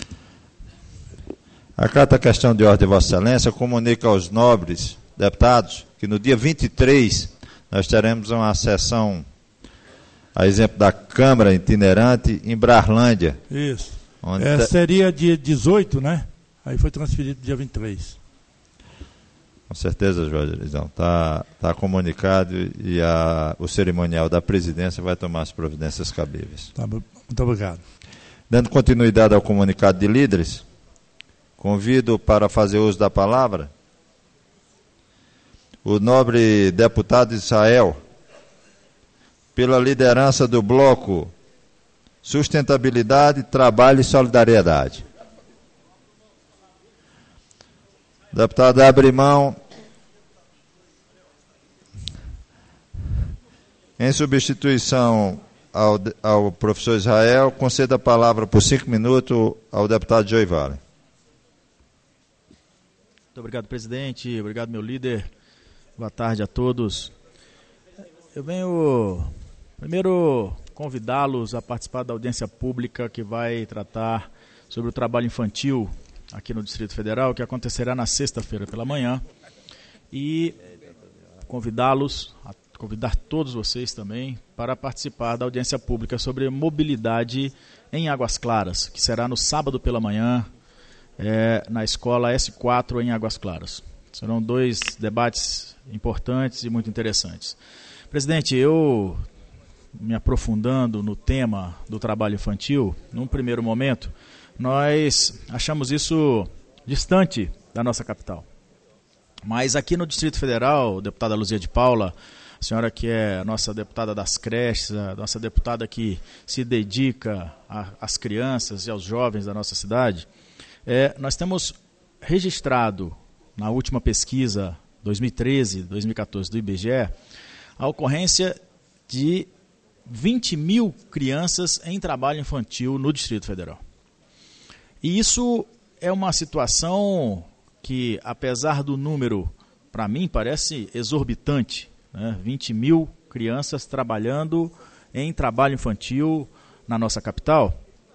Acata a questão de ordem, Vossa Excelência, comunica aos nobres deputados que no dia 23 nós teremos uma sessão, a exemplo da Câmara itinerante, em Brarlândia. Isso. Seria dia 18, né? Aí foi transferido dia 23. Com certeza, Juarezão. Está comunicado e o cerimonial da presidência vai tomar as providências cabíveis. Tá, muito obrigado. Dando continuidade ao comunicado de líderes, convido para fazer uso da palavra o nobre deputado Israel, pela liderança do bloco Sustentabilidade, Trabalho e Solidariedade. O deputado abre mão, em substituição ao professor Israel, conceda a palavra por 5 minutos ao deputado Joey Vale. Muito obrigado, presidente. Obrigado, meu líder. Boa tarde a todos. Eu venho primeiro convidá-los a participar da audiência pública que vai tratar sobre o trabalho infantil aqui no Distrito Federal, que acontecerá na sexta-feira pela manhã, e convidar todos vocês também para participar da audiência pública sobre mobilidade em Águas Claras, que será no sábado pela manhã, na escola S4 em Águas Claras. Serão 2 debates importantes e muito interessantes. Presidente, eu me aprofundando no tema do trabalho infantil, num primeiro momento, nós achamos isso distante da nossa capital. Mas aqui no Distrito Federal, deputada Luzia de Paula, a senhora que é a nossa deputada das creches, a nossa deputada que se dedica às crianças e aos jovens da nossa cidade, nós temos registrado, na última pesquisa 2013-2014 do IBGE, a ocorrência de 20 mil crianças em trabalho infantil no Distrito Federal. E isso é uma situação que, apesar do número, para mim, parece exorbitante, né? 20 mil crianças trabalhando em trabalho infantil na nossa capital,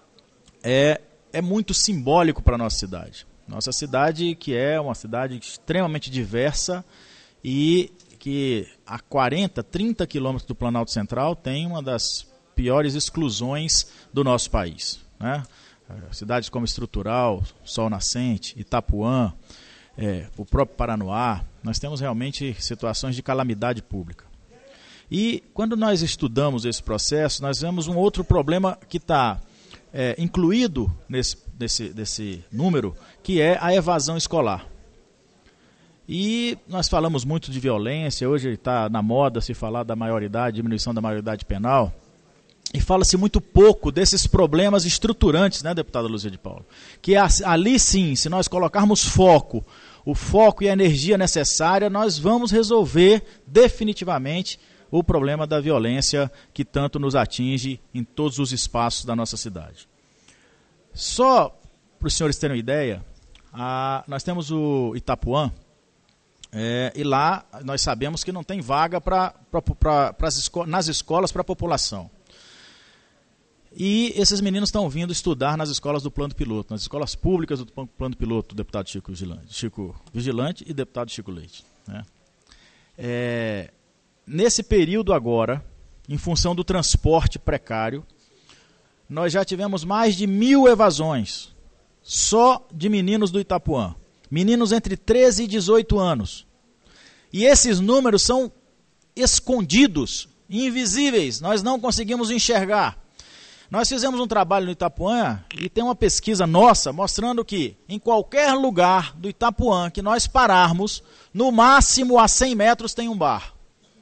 é muito simbólico para a nossa cidade. Nossa cidade, que é uma cidade extremamente diversa e que a 40, 30 quilômetros do Planalto Central tem uma das piores exclusões do nosso país, né? Cidades como Estrutural, Sol Nascente, Itapuã, o próprio Paranoá, nós temos realmente situações de calamidade pública. E quando nós estudamos esse processo, nós vemos um outro problema que está incluído nesse número, que é a evasão escolar. E nós falamos muito de violência, hoje está na moda se falar da maioridade, diminuição da maioridade penal, e fala-se muito pouco desses problemas estruturantes, né, deputada Luzia de Paula? Que ali sim, se nós colocarmos o foco e a energia necessária, nós vamos resolver definitivamente o problema da violência que tanto nos atinge em todos os espaços da nossa cidade. Só para os senhores terem uma ideia, nós temos o Itapuã, e lá nós sabemos que não tem vaga nas escolas para a população. E esses meninos estão vindo estudar nas escolas do Plano Piloto, nas escolas públicas do Plano Piloto, do deputado Chico Vigilante e deputado Chico Leite, né? Nesse período agora, em função do transporte precário, nós já tivemos mais de 1.000 evasões, só de meninos do Itapuã. Meninos entre 13 e 18 anos. E esses números são escondidos, invisíveis, nós não conseguimos enxergar. Nós fizemos um trabalho no Itapuã e tem uma pesquisa nossa mostrando que em qualquer lugar do Itapuã que nós pararmos, no máximo a 100 metros tem um bar.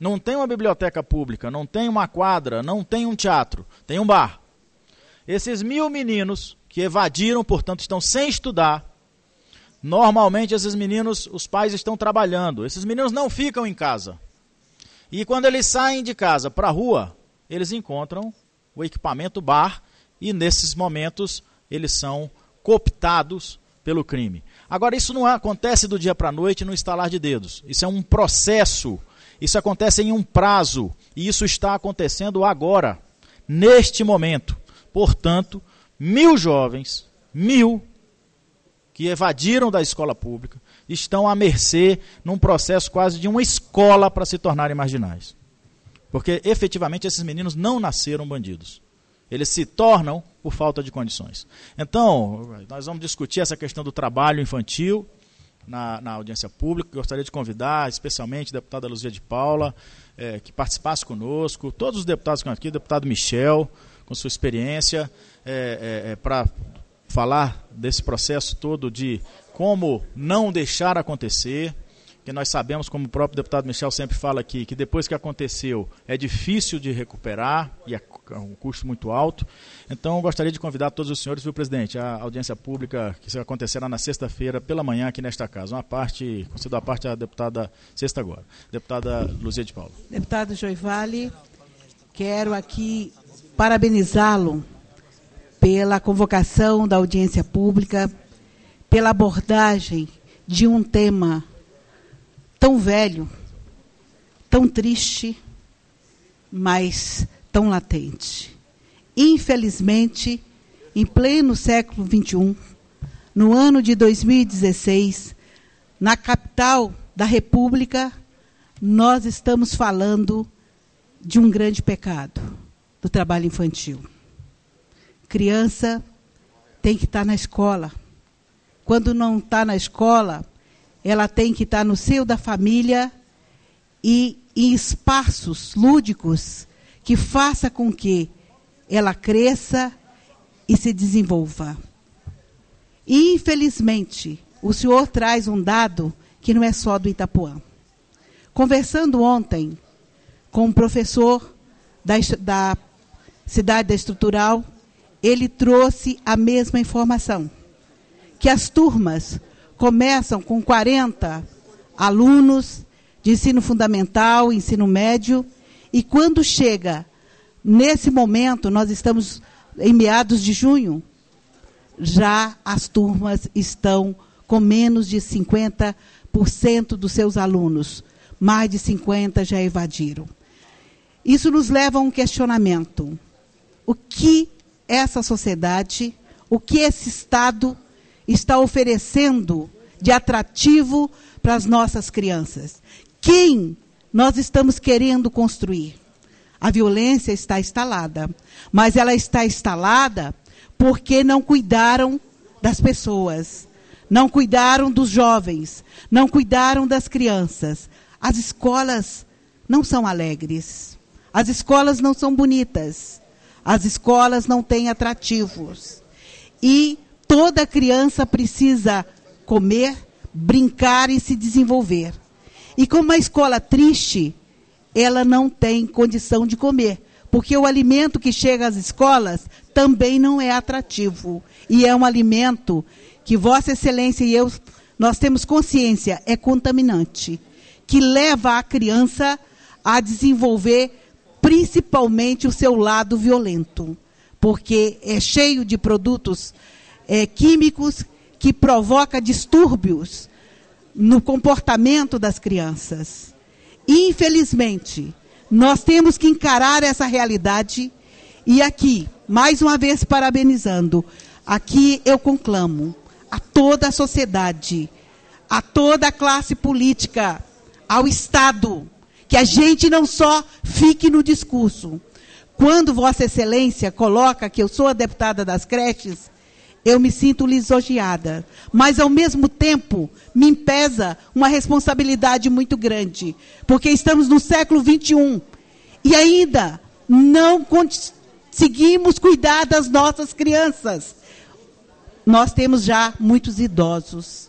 não tem uma biblioteca pública, não tem uma quadra, não tem um teatro, tem um bar. Esses 1.000 meninos que evadiram, portanto, estão sem estudar. Normalmente, esses meninos, os pais estão trabalhando. Esses meninos não ficam em casa. E quando eles saem de casa para a rua, eles encontram o equipamento bar e, nesses momentos, eles são cooptados pelo crime. Agora, isso não acontece do dia para a noite no estalar de dedos. Isso é um processo. Isso acontece em um prazo. E isso está acontecendo agora, neste momento. Portanto, 1.000 jovens, 1.000 que evadiram da escola pública, estão à mercê num processo quase de uma escola para se tornarem marginais. Porque, efetivamente, esses meninos não nasceram bandidos. Eles se tornam por falta de condições. Então, nós vamos discutir essa questão do trabalho infantil na audiência pública. Gostaria de convidar, especialmente, a deputada Luzia de Paula, que participasse conosco, todos os deputados que estão aqui, o deputado Michel, com sua experiência, para falar desse processo todo de como não deixar acontecer, que nós sabemos, como o próprio deputado Michel sempre fala aqui, que depois que aconteceu é difícil de recuperar e é um custo muito alto. Então, gostaria de convidar todos os senhores, viu, presidente, a audiência pública que acontecerá na sexta-feira pela manhã aqui nesta casa. Concedo a parte à deputada Sexta agora. Deputada Luzia de Paula. Deputado Joivale, quero aqui parabenizá-lo pela convocação da audiência pública, pela abordagem de um tema tão velho, tão triste, mas tão latente. Infelizmente, em pleno século XXI, no ano de 2016, na capital da República, nós estamos falando de um grande pecado, do trabalho infantil. Criança tem que estar na escola. Quando não está na escola, ela tem que estar no seio da família e em espaços lúdicos que faça com que ela cresça e se desenvolva. E, infelizmente, o senhor traz um dado que não é só do Itapuã. Conversando ontem com um professor da Cidade da Estrutural, ele trouxe a mesma informação, que as turmas começam com 40 alunos de ensino fundamental, ensino médio, e quando chega nesse momento, nós estamos em meados de junho, já as turmas estão com menos de 50% dos seus alunos. Mais de 50% já evadiram. Isso nos leva a um questionamento. O que essa sociedade, o que esse Estado está oferecendo de atrativo para as nossas crianças? Quem nós estamos querendo construir? A violência está instalada, mas ela está instalada porque não cuidaram das pessoas, não cuidaram dos jovens, não cuidaram das crianças. As escolas não são alegres, as escolas não são bonitas, as escolas não têm atrativos. E toda criança precisa comer, brincar e se desenvolver. E como uma escola triste, ela não tem condição de comer, porque o alimento que chega às escolas também não é atrativo. E é um alimento que Vossa Excelência e eu, nós temos consciência, é contaminante, que leva a criança a desenvolver principalmente o seu lado violento, porque é cheio de produtos químicos que provoca distúrbios no comportamento das crianças. Infelizmente, nós temos que encarar essa realidade e aqui, mais uma vez parabenizando, aqui eu conclamo a toda a sociedade, a toda a classe política, ao Estado, que a gente não só fique no discurso. Quando Vossa Excelência coloca que eu sou a deputada das creches, eu me sinto lisonjeada, mas, ao mesmo tempo, me pesa uma responsabilidade muito grande, porque estamos no século XXI e ainda não conseguimos cuidar das nossas crianças. Nós temos já muitos idosos.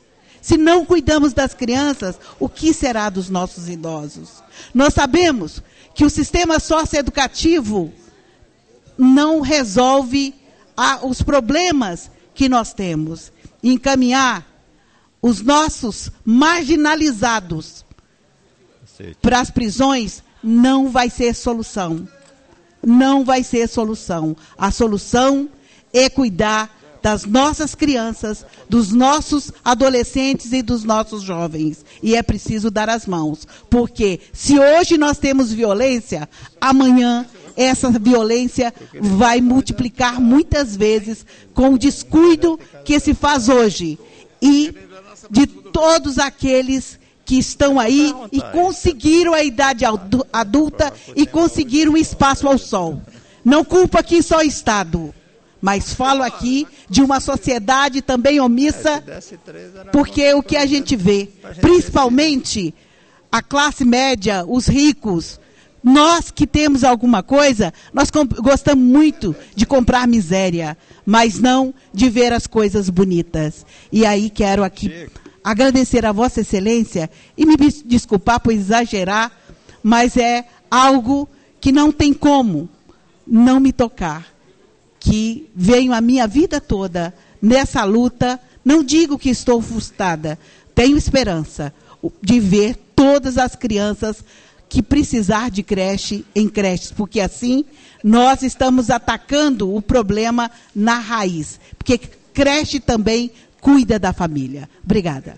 Se não cuidamos das crianças, o que será dos nossos idosos? Nós sabemos que o sistema socioeducativo não resolve os problemas que nós temos. Encaminhar os nossos marginalizados para as prisões não vai ser solução. Não vai ser solução. A solução é cuidar das nossas crianças, dos nossos adolescentes e dos nossos jovens. E é preciso dar as mãos. Porque se hoje nós temos violência, amanhã essa violência vai multiplicar muitas vezes com o descuido que se faz hoje. E de todos aqueles que estão aí e conseguiram a idade adulta e conseguiram espaço ao sol. Não culpo aqui só o Estado, mas falo aqui de uma sociedade também omissa, porque o que a gente vê, principalmente a classe média, os ricos, nós que temos alguma coisa, nós gostamos muito de comprar miséria, mas não de ver as coisas bonitas. E aí quero aqui agradecer a Vossa Excelência e me desculpar por exagerar, mas é algo que não tem como não me tocar. Que venho a minha vida toda nessa luta, não digo que estou frustrada, tenho esperança de ver todas as crianças que precisar de creche em creches, porque assim nós estamos atacando o problema na raiz, porque creche também cuida da família. Obrigada.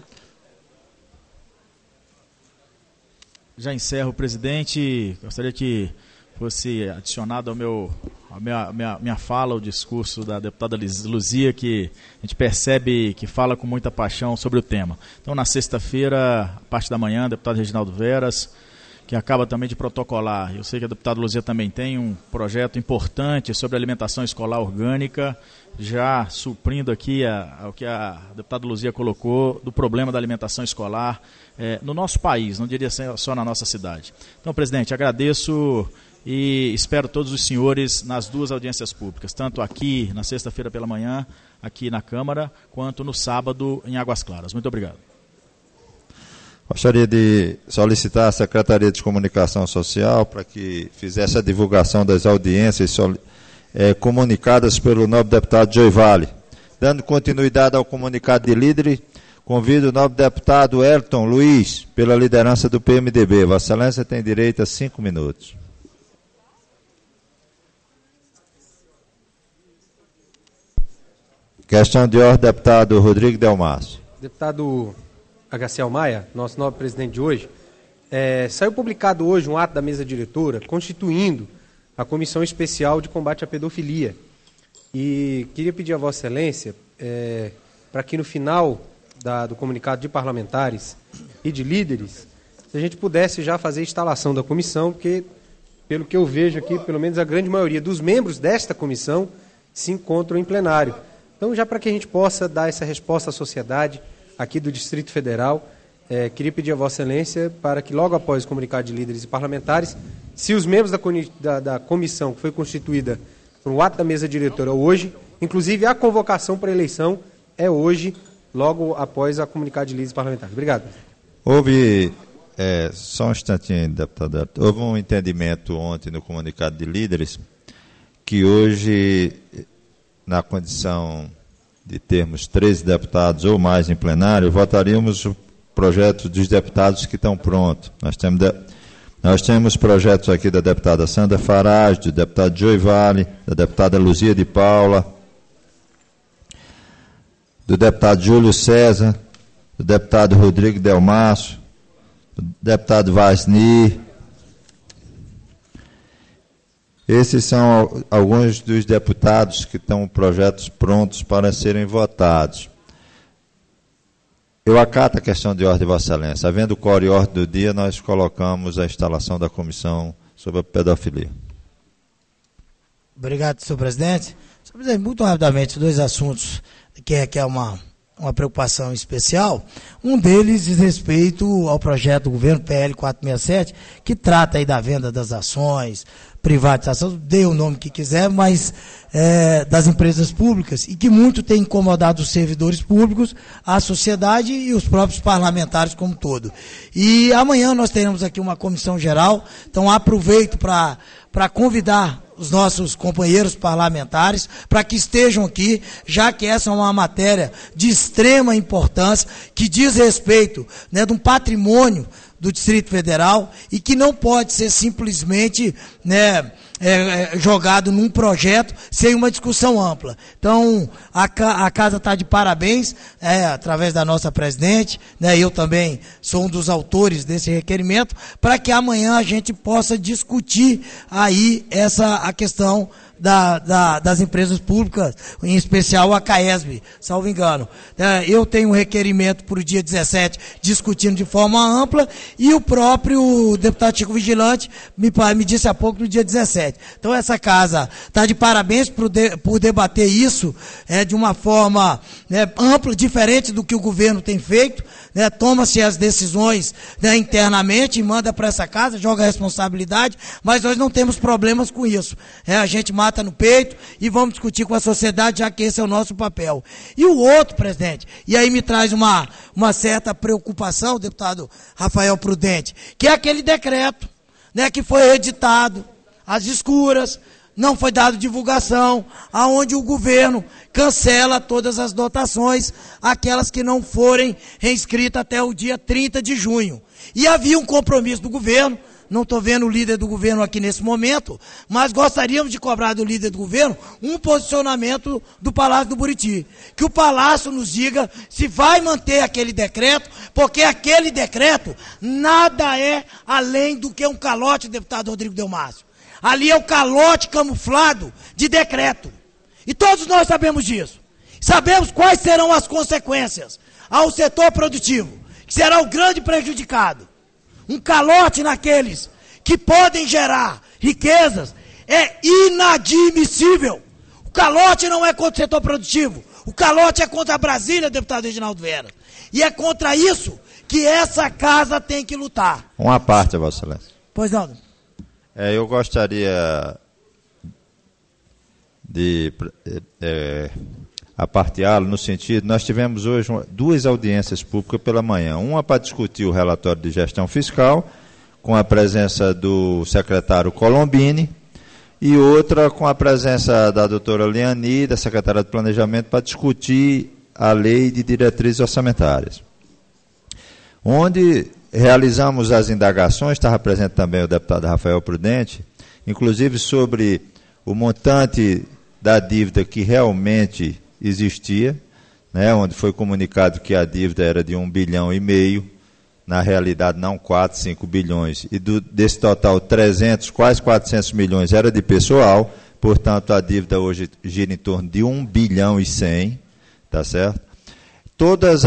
Já encerro, presidente. Gostaria que fosse adicionado a minha fala, o discurso da deputada Luzia, que a gente percebe que fala com muita paixão sobre o tema. Então, na sexta-feira, a parte da manhã, deputado Reginaldo Veras, que acaba também de protocolar. Eu sei que a deputada Luzia também tem um projeto importante sobre alimentação escolar orgânica, já suprindo aqui o que a deputada Luzia colocou do problema da alimentação escolar no nosso país, não diria só na nossa cidade. Então, presidente, agradeço e espero todos os senhores nas duas audiências públicas, tanto aqui na sexta-feira pela manhã, aqui na Câmara, quanto no sábado em Águas Claras. Muito obrigado. Gostaria de solicitar à Secretaria de Comunicação Social para que fizesse a divulgação das audiências comunicadas pelo nobre deputado Joy Vale. Dando continuidade ao comunicado de líder, convido o nobre deputado Elton Luiz, pela liderança do PMDB. Vossa Excelência tem direito a 5 minutos. Questão de ordem, deputado Rodrigo Delmasso. Deputado Agaciel Maia, nosso nobre presidente de hoje, saiu publicado hoje um ato da mesa diretora constituindo a Comissão Especial de Combate à Pedofilia. E queria pedir a Vossa Excelência para que no final do comunicado de parlamentares e de líderes, se a gente pudesse já fazer a instalação da comissão, porque, pelo que eu vejo aqui, pelo menos a grande maioria dos membros desta comissão se encontram em plenário. Então, já para que a gente possa dar essa resposta à sociedade aqui do Distrito Federal, queria pedir a Vossa Excelência para que logo após o comunicado de líderes e parlamentares, se os membros da comissão que foi constituída por um ato da mesa diretora hoje, inclusive a convocação para a eleição é hoje, logo após a comunicado de líderes e parlamentares. Obrigado. Houve, só um instantinho, deputado, houve um entendimento ontem no comunicado de líderes que hoje, na condição de termos 13 deputados ou mais em plenário, votaríamos o projeto dos deputados que estão prontos. Nós temos projetos aqui da deputada Sandra Farage, do deputado Joy Vale, da deputada Luzia de Paula, do deputado Júlio César, do deputado Rodrigo Delmasso, do deputado Vasni. Esses são alguns dos deputados que estão projetos prontos para serem votados. Eu acato a questão de ordem de Vossa Excelência. Havendo o quórum e ordem do dia, nós colocamos a instalação da comissão sobre a pedofilia. Obrigado, senhor presidente. Senhor presidente, muito rapidamente, dois assuntos que é uma preocupação especial. Um deles diz respeito ao projeto do governo PL 467, que trata aí da venda das ações, privatização, dê o nome que quiser, mas das empresas públicas, e que muito tem incomodado os servidores públicos, a sociedade e os próprios parlamentares como um todo. E amanhã nós teremos aqui uma comissão geral, então aproveito para convidar os nossos companheiros parlamentares para que estejam aqui, já que essa é uma matéria de extrema importância, que diz respeito, né, de um patrimônio do Distrito Federal e que não pode ser simplesmente, né, jogado num projeto sem uma discussão ampla. Então, a casa está de parabéns, através da nossa presidente, né, eu também sou um dos autores desse requerimento, para que amanhã a gente possa discutir aí a questão das empresas públicas, em especial a CAESB, salvo engano. Eu tenho um requerimento para o dia 17, discutindo de forma ampla, e o próprio deputado Chico Vigilante me disse há pouco no dia 17. Então essa casa está de parabéns por debater isso de uma forma, né, ampla, diferente do que o governo tem feito, né, toma-se as decisões, né, internamente e manda para essa casa, joga a responsabilidade, mas nós não temos problemas com isso. A gente mata no peito e vamos discutir com a sociedade, já que esse é o nosso papel. E o outro, presidente, e aí me traz uma certa preocupação, deputado Rafael Prudente, que é aquele decreto, né, que foi editado às escuras, não foi dado divulgação, aonde o governo cancela todas as dotações, aquelas que não forem reinscritas até o dia 30 de junho. E havia um compromisso do governo, não estou vendo o líder do governo aqui nesse momento, mas gostaríamos de cobrar do líder do governo um posicionamento do Palácio do Buriti. Que o Palácio nos diga se vai manter aquele decreto, porque aquele decreto nada é além do que um calote, deputado Rodrigo Delmásio. Ali é o calote camuflado de decreto. E todos nós sabemos disso. Sabemos quais serão as consequências ao setor produtivo, que será o grande prejudicado. Um calote naqueles que podem gerar riquezas é inadmissível. O calote não é contra o setor produtivo. O calote é contra a Brasília, deputado Reginaldo Vera. E é contra isso que essa casa tem que lutar. Uma parte, Vossa Excelência. Pois não. Eu gostaria de aparteá-lo no sentido, nós tivemos hoje duas audiências públicas pela manhã, uma para discutir o relatório de gestão fiscal, com a presença do secretário Colombini, e outra com a presença da doutora Leani, da secretária de Planejamento, para discutir a lei de diretrizes orçamentárias. Onde realizamos as indagações, estava presente também o deputado Rafael Prudente, inclusive sobre o montante da dívida que realmente existia, né, onde foi comunicado que a dívida era de 1,5 bilhão, na realidade não 4, 5 bilhões, e desse total 300, quase 400 milhões era de pessoal, portanto a dívida hoje gira em torno de 1,1 bilhão, tá certo? Todas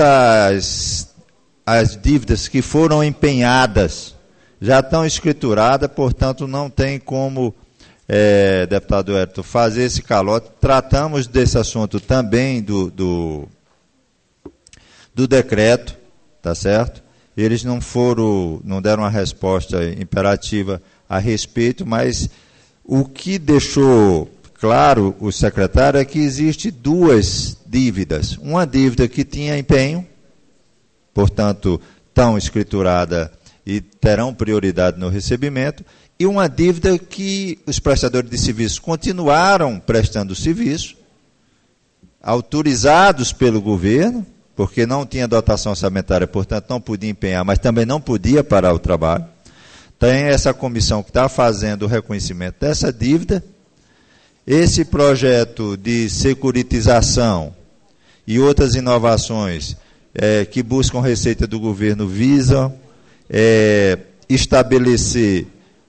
as dívidas que foram empenhadas já estão escrituradas, portanto não tem como, deputado Hérito, fazer esse calote. Tratamos desse assunto também do decreto, tá certo? Eles não deram uma resposta imperativa a respeito, mas o que deixou claro o secretário é que existe duas dívidas. Uma dívida que tinha empenho, portanto, estão escriturada e terão prioridade no recebimento, e uma dívida que os prestadores de serviço continuaram prestando serviço, autorizados pelo governo, porque não tinha dotação orçamentária, portanto não podia empenhar, mas também não podia parar o trabalho. Tem essa comissão que está fazendo o reconhecimento dessa dívida. Esse projeto de securitização e outras inovações que buscam receita do governo visam estabelecer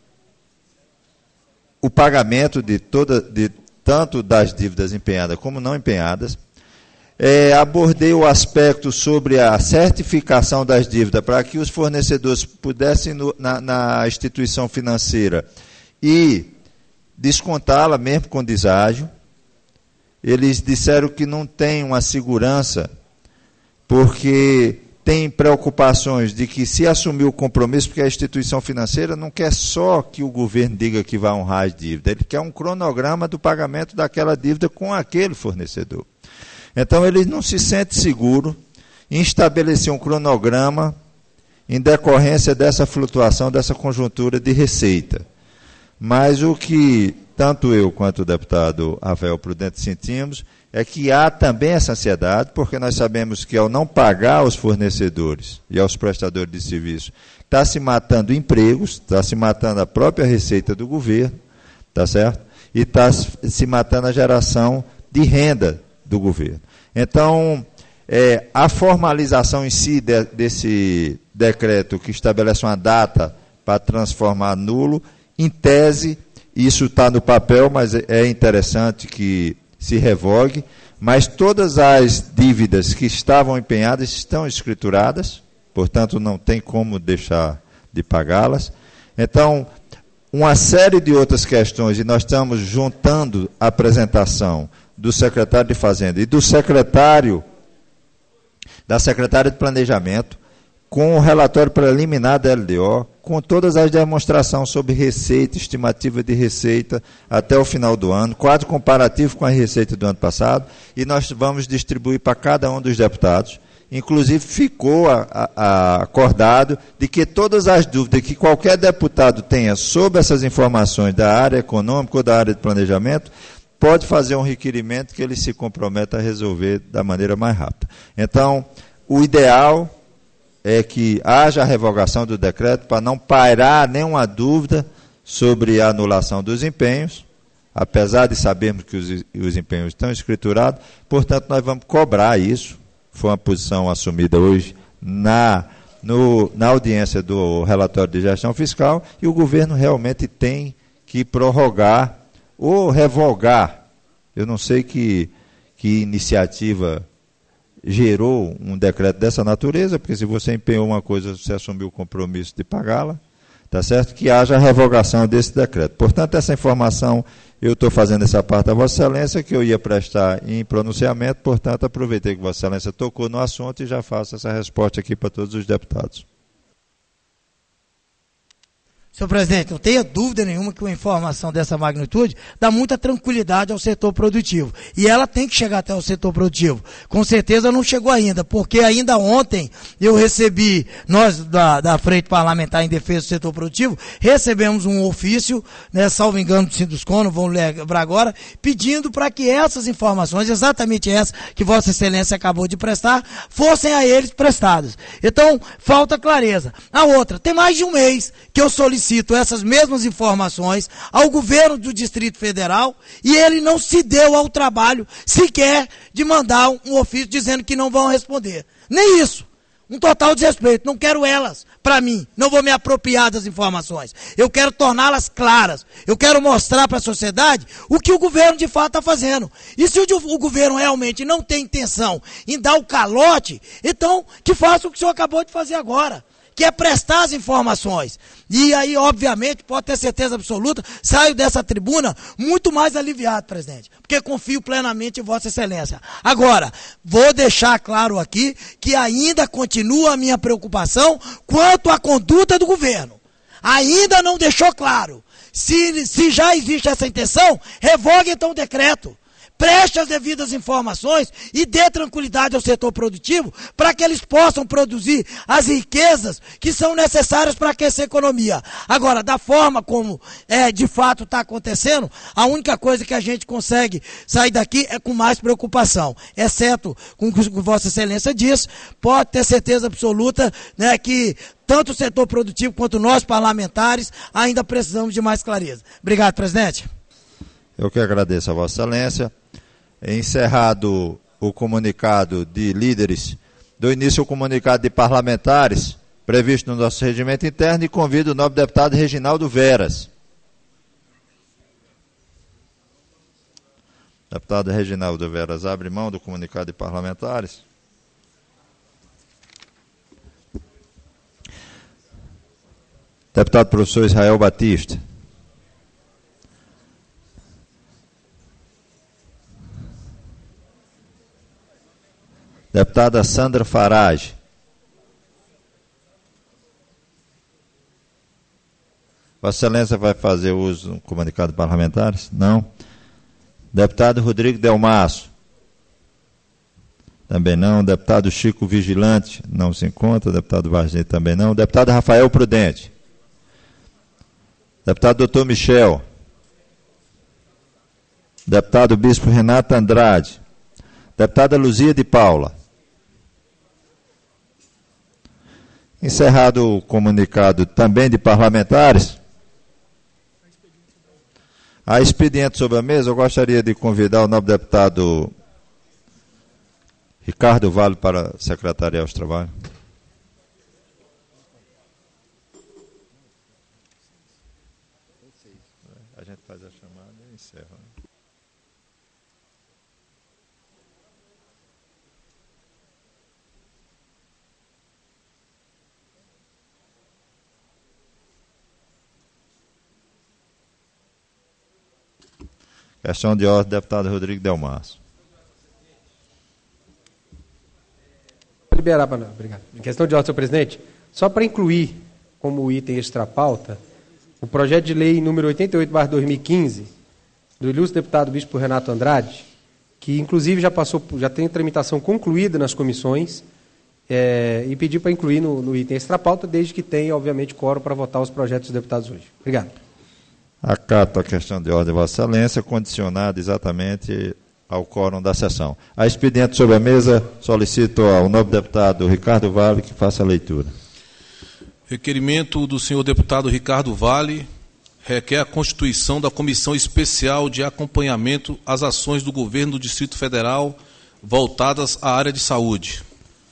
o pagamento de tanto das dívidas empenhadas como não empenhadas. Abordei o aspecto sobre a certificação das dívidas para que os fornecedores pudessem na instituição financeira e descontá-la mesmo com deságio. Eles disseram que não tem uma segurança porque tem preocupações de que, se assumir o compromisso, porque a instituição financeira não quer só que o governo diga que vai honrar as dívidas, ele quer um cronograma do pagamento daquela dívida com aquele fornecedor. Então, ele não se sente seguro em estabelecer um cronograma em decorrência dessa flutuação, dessa conjuntura de receita. Mas o que tanto eu quanto o deputado Rafael Prudente sentimos é que há também essa ansiedade, porque nós sabemos que, ao não pagar aos fornecedores e aos prestadores de serviço, está se matando empregos, está se matando a própria receita do governo, tá certo? E está se matando a geração de renda do governo. Então, a formalização em si desse decreto que estabelece uma data para transformar nulo, em tese, isso está no papel, mas é interessante que se revogue, mas todas as dívidas que estavam empenhadas estão escrituradas, portanto não tem como deixar de pagá-las. Então, uma série de outras questões, e nós estamos juntando a apresentação do secretário de Fazenda e do da secretária de Planejamento, com o relatório preliminar da LDO, com todas as demonstrações sobre receita, estimativa de receita até o final do ano, quadro comparativo com a receita do ano passado, e nós vamos distribuir para cada um dos deputados. Inclusive, ficou acordado de que todas as dúvidas que qualquer deputado tenha sobre essas informações da área econômica ou da área de planejamento, pode fazer um requerimento que ele se comprometa a resolver da maneira mais rápida. Então, o ideal é que haja a revogação do decreto para não pairar nenhuma dúvida sobre a anulação dos empenhos, apesar de sabermos que os empenhos estão escriturados. Portanto, nós vamos cobrar isso. Foi uma posição assumida hoje na audiência do relatório de gestão fiscal, e o governo realmente tem que prorrogar ou revogar. Eu não sei que iniciativa gerou um decreto dessa natureza, porque se você empenhou uma coisa, você assumiu o compromisso de pagá-la, tá certo? Que haja a revogação desse decreto. Portanto, essa informação, eu estou fazendo essa parte da Vossa Excelência, que eu ia prestar em pronunciamento, portanto, aproveitei que Vossa Excelência tocou no assunto e já faço essa resposta aqui para todos os deputados. Senhor presidente, não tenha dúvida nenhuma que uma informação dessa magnitude dá muita tranquilidade ao setor produtivo. E ela tem que chegar até o setor produtivo. Com certeza não chegou ainda, porque ainda ontem eu recebi, nós da Frente Parlamentar em Defesa do Setor Produtivo, recebemos um ofício, né, salvo engano do Sinduscon, não vamos lembrar agora, pedindo para que essas informações, exatamente essas que Vossa Excelência acabou de prestar, fossem a eles prestadas. Então, falta clareza. A outra, tem mais de um mês que eu solicito essas mesmas informações ao governo do Distrito Federal, e ele não se deu ao trabalho sequer de mandar um ofício dizendo que não vão responder. Nem isso. Um total desrespeito. Não quero elas para mim. Não vou me apropriar das informações. Eu quero torná-las claras. Eu quero mostrar para a sociedade o que o governo de fato está fazendo. E se o governo realmente não tem intenção em dar o calote, então que faça o que o senhor acabou de fazer agora, que é prestar as informações. E aí, obviamente, pode ter certeza absoluta, saio dessa tribuna muito mais aliviado, presidente, porque confio plenamente em Vossa Excelência. Agora, vou deixar claro aqui que ainda continua a minha preocupação quanto à conduta do governo. Ainda não deixou claro. Se já existe essa intenção, revogue então o decreto. Preste as devidas informações e dê tranquilidade ao setor produtivo para que eles possam produzir as riquezas que são necessárias para aquecer a economia. Agora, da forma como de fato está acontecendo, a única coisa que a gente consegue sair daqui é com mais preocupação, exceto com o que Vossa Excelência disse. Pode ter certeza absoluta, né, que tanto o setor produtivo quanto nós parlamentares ainda precisamos de mais clareza. Obrigado, presidente. Eu que agradeço a Vossa Excelência. Encerrado o comunicado de líderes, dou início ao comunicado de parlamentares, previsto no nosso regimento interno, e convido o nobre deputado Reginaldo Veras. Deputado Reginaldo Veras, abre mão do comunicado de parlamentares. Deputado professor Israel Batista. Deputada Sandra Farage. Vossa Excelência vai fazer uso do comunicado de parlamentares? Não. Deputado Rodrigo Delmasso. Também não. Deputado Chico Vigilante. Não se encontra. Deputado Varginha também não. Deputado Rafael Prudente. Deputado Doutor Michel. Deputado Bispo Renato Andrade. Deputada Luzia de Paula. Encerrado o comunicado também de parlamentares, há expediente sobre a mesa. Eu gostaria de convidar o nobre deputado Ricardo Vale para secretariar os trabalhos. A gente faz a chamada e encerra. Questão de ordem, deputado Rodrigo Delmasso. Vou liberar para não, obrigado. Em questão de ordem, senhor presidente, só para incluir como item extra-pauta, o projeto de lei número 88/2015, do ilustre deputado Bispo Renato Andrade, que inclusive já tem tramitação concluída nas comissões, e pedir para incluir no item extra-pauta, desde que tenha, obviamente, quórum para votar os projetos dos deputados hoje. Obrigado. Acato a questão de ordem de Vossa Excelência, condicionada exatamente ao quórum da sessão. A expediente sobre a mesa, solicito ao nobre deputado Ricardo Vale que faça a leitura. Requerimento do senhor deputado Ricardo Vale requer a constituição da Comissão Especial de Acompanhamento às ações do Governo do Distrito Federal voltadas à área de saúde.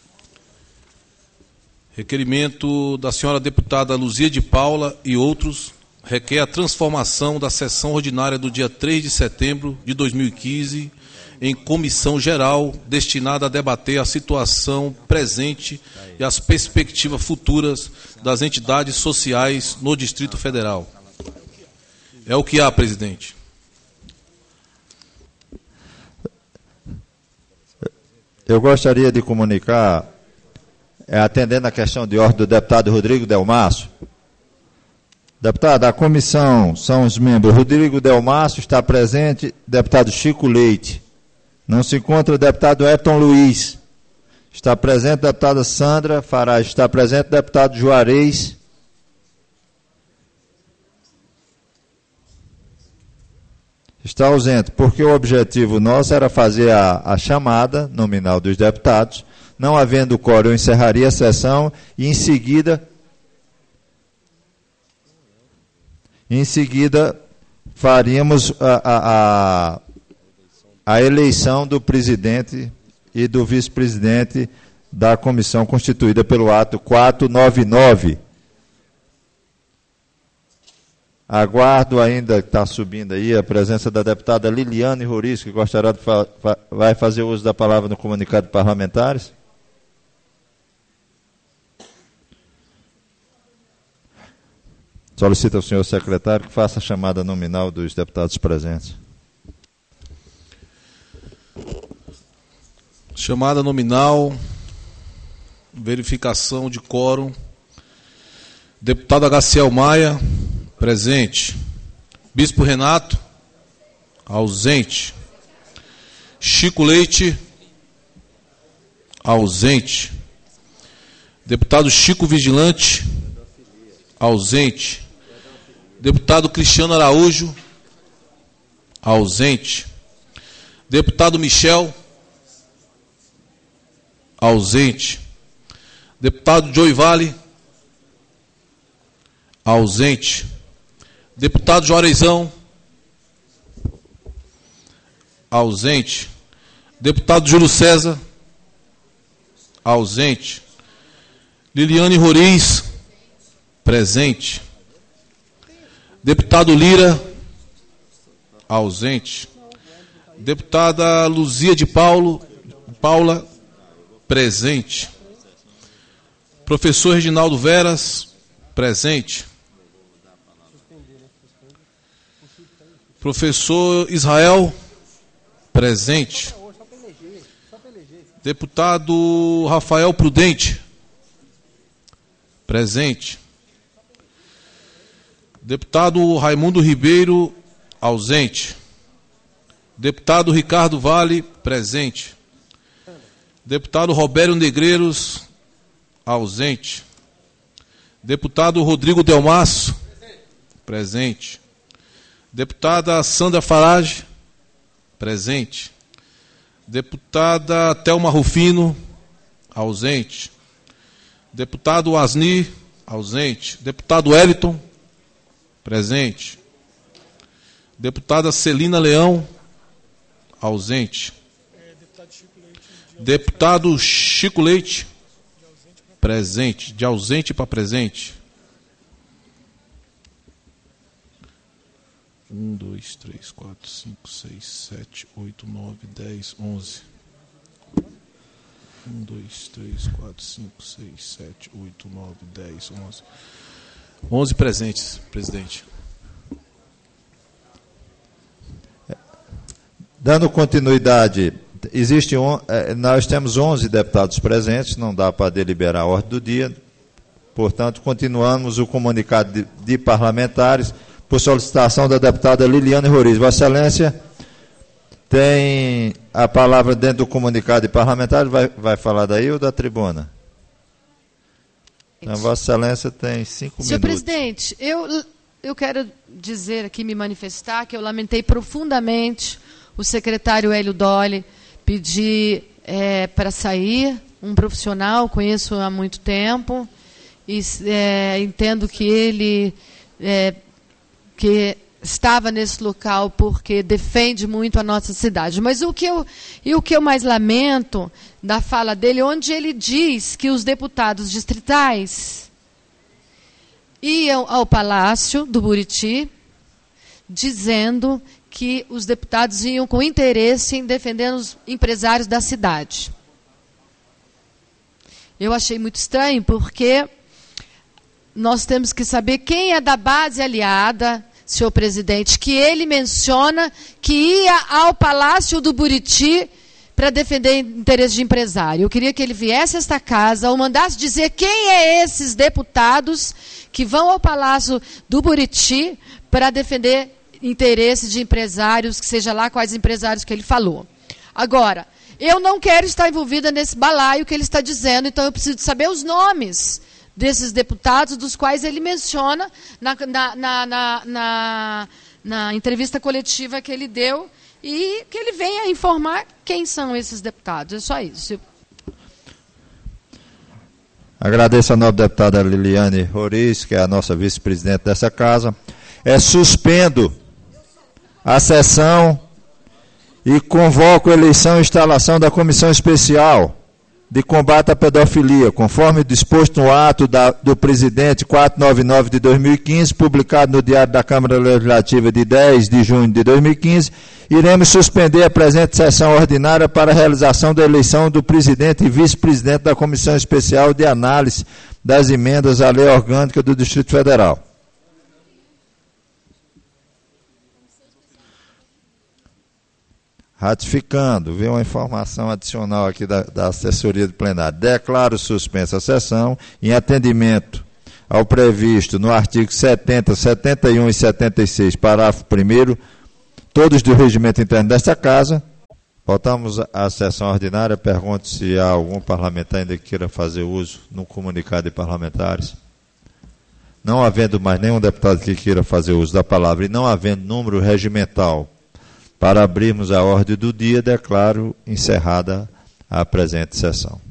Requerimento da senhora deputada Luzia de Paula e outros requer a transformação da sessão ordinária do dia 3 de setembro de 2015 em comissão geral destinada a debater a situação presente e as perspectivas futuras das entidades sociais no Distrito Federal. É o que há, presidente. Eu gostaria de comunicar, atendendo a questão de ordem do deputado Rodrigo Delmasso. Deputado, a comissão são os membros. Rodrigo Delmasso está presente, deputado Chico Leite. Não se encontra o deputado Eton Luiz. Está presente a deputada Sandra Farage. Está presente o deputado Juarez. Está ausente, porque o objetivo nosso era fazer a chamada nominal dos deputados. Não havendo quórum, eu encerraria a sessão e, em seguida, faríamos a eleição do presidente e do vice-presidente da comissão constituída pelo ato 499. Aguardo ainda, está subindo aí, a presença da deputada Liliane Roriz, que gostaria de vai fazer uso da palavra no comunicado de parlamentares. Solicito ao senhor secretário que faça a chamada nominal dos deputados presentes. Chamada nominal, verificação de quórum. Deputado Agaciel Maia, presente. Bispo Renato, ausente. Chico Leite, ausente. Deputado Chico Vigilante, ausente. Deputado Cristiano Araújo, ausente. Deputado Michel, ausente. Deputado Joey Vale, ausente. Deputado Juarezão, ausente. Deputado Júlio César, ausente. Liliane Roriz, presente. Deputado Lira, ausente. Deputada Luzia de Paula, presente. Professor Reginaldo Veras, presente. Professor Israel, presente. Deputado Rafael Prudente, presente. Deputado Raimundo Ribeiro, ausente. Deputado Ricardo Vale, presente. Deputado Roberto Negreiros, ausente. Deputado Rodrigo Delmasso, presente. Deputada Sandra Farage, presente. Deputada Thelma Rufino, ausente. Deputado Asni, ausente. Deputado Wellington, presente. Deputada Celina Leão, ausente. Deputado Chico Leite, presente. De ausente para presente. 1, 2, 3, 4, 5, 6, 7, 8, 9, 10, 11. 1, 2, 3, 4, 5, 6, 7, 8, 9, 10, 11. 11 presentes, presidente. Dando continuidade, nós temos 11 deputados presentes, não dá para deliberar a ordem do dia. Portanto, continuamos o comunicado de parlamentares por solicitação da deputada Liliane Roriz. Vossa Excelência tem a palavra dentro do comunicado de parlamentares, vai falar daí ou da tribuna? Então, Vossa Excelência tem 5 minutos. Senhor presidente, eu quero dizer aqui, me manifestar, que eu lamentei profundamente o secretário Hélio Dolly pedir para sair, um profissional, conheço há muito tempo, e entendo que ele que estava nesse local porque defende muito a nossa cidade. Mas o que eu mais lamento da fala dele, onde ele diz que os deputados distritais iam ao Palácio do Buriti, dizendo que os deputados iam com interesse em defender os empresários da cidade. Eu achei muito estranho, porque nós temos que saber quem é da base aliada, senhor presidente, que ele menciona que ia ao Palácio do Buriti para defender interesse de empresário. Eu queria que ele viesse a esta casa ou mandasse dizer quem é esses deputados que vão ao Palácio do Buriti para defender interesse de empresários, que seja lá quais empresários que ele falou. Agora, eu não quero estar envolvida nesse balaio que ele está dizendo, então eu preciso de saber os nomes desses deputados, dos quais ele menciona na entrevista coletiva que ele deu, e que ele venha informar quem são esses deputados. É só isso. Agradeço a nobre deputada Liliane Roriz, que é a nossa vice-presidente dessa casa. Suspendo a sessão e convoco a eleição e instalação da Comissão Especial de Combate à Pedofilia, conforme disposto no ato do presidente 499 de 2015, publicado no Diário da Câmara Legislativa de 10 de junho de 2015, iremos suspender a presente sessão ordinária para a realização da eleição do presidente e vice-presidente da Comissão Especial de Análise das Emendas à Lei Orgânica do Distrito Federal. Ratificando, veio uma informação adicional aqui da assessoria do plenário. Declaro suspensa a sessão em atendimento ao previsto no artigo 70, 71 e 76, parágrafo 1º, todos do regimento interno desta casa. Voltamos à sessão ordinária. Pergunto se há algum parlamentar ainda que queira fazer uso no comunicado de parlamentares. Não havendo mais nenhum deputado que queira fazer uso da palavra e não havendo número regimental para abrirmos a ordem do dia, declaro encerrada a presente sessão.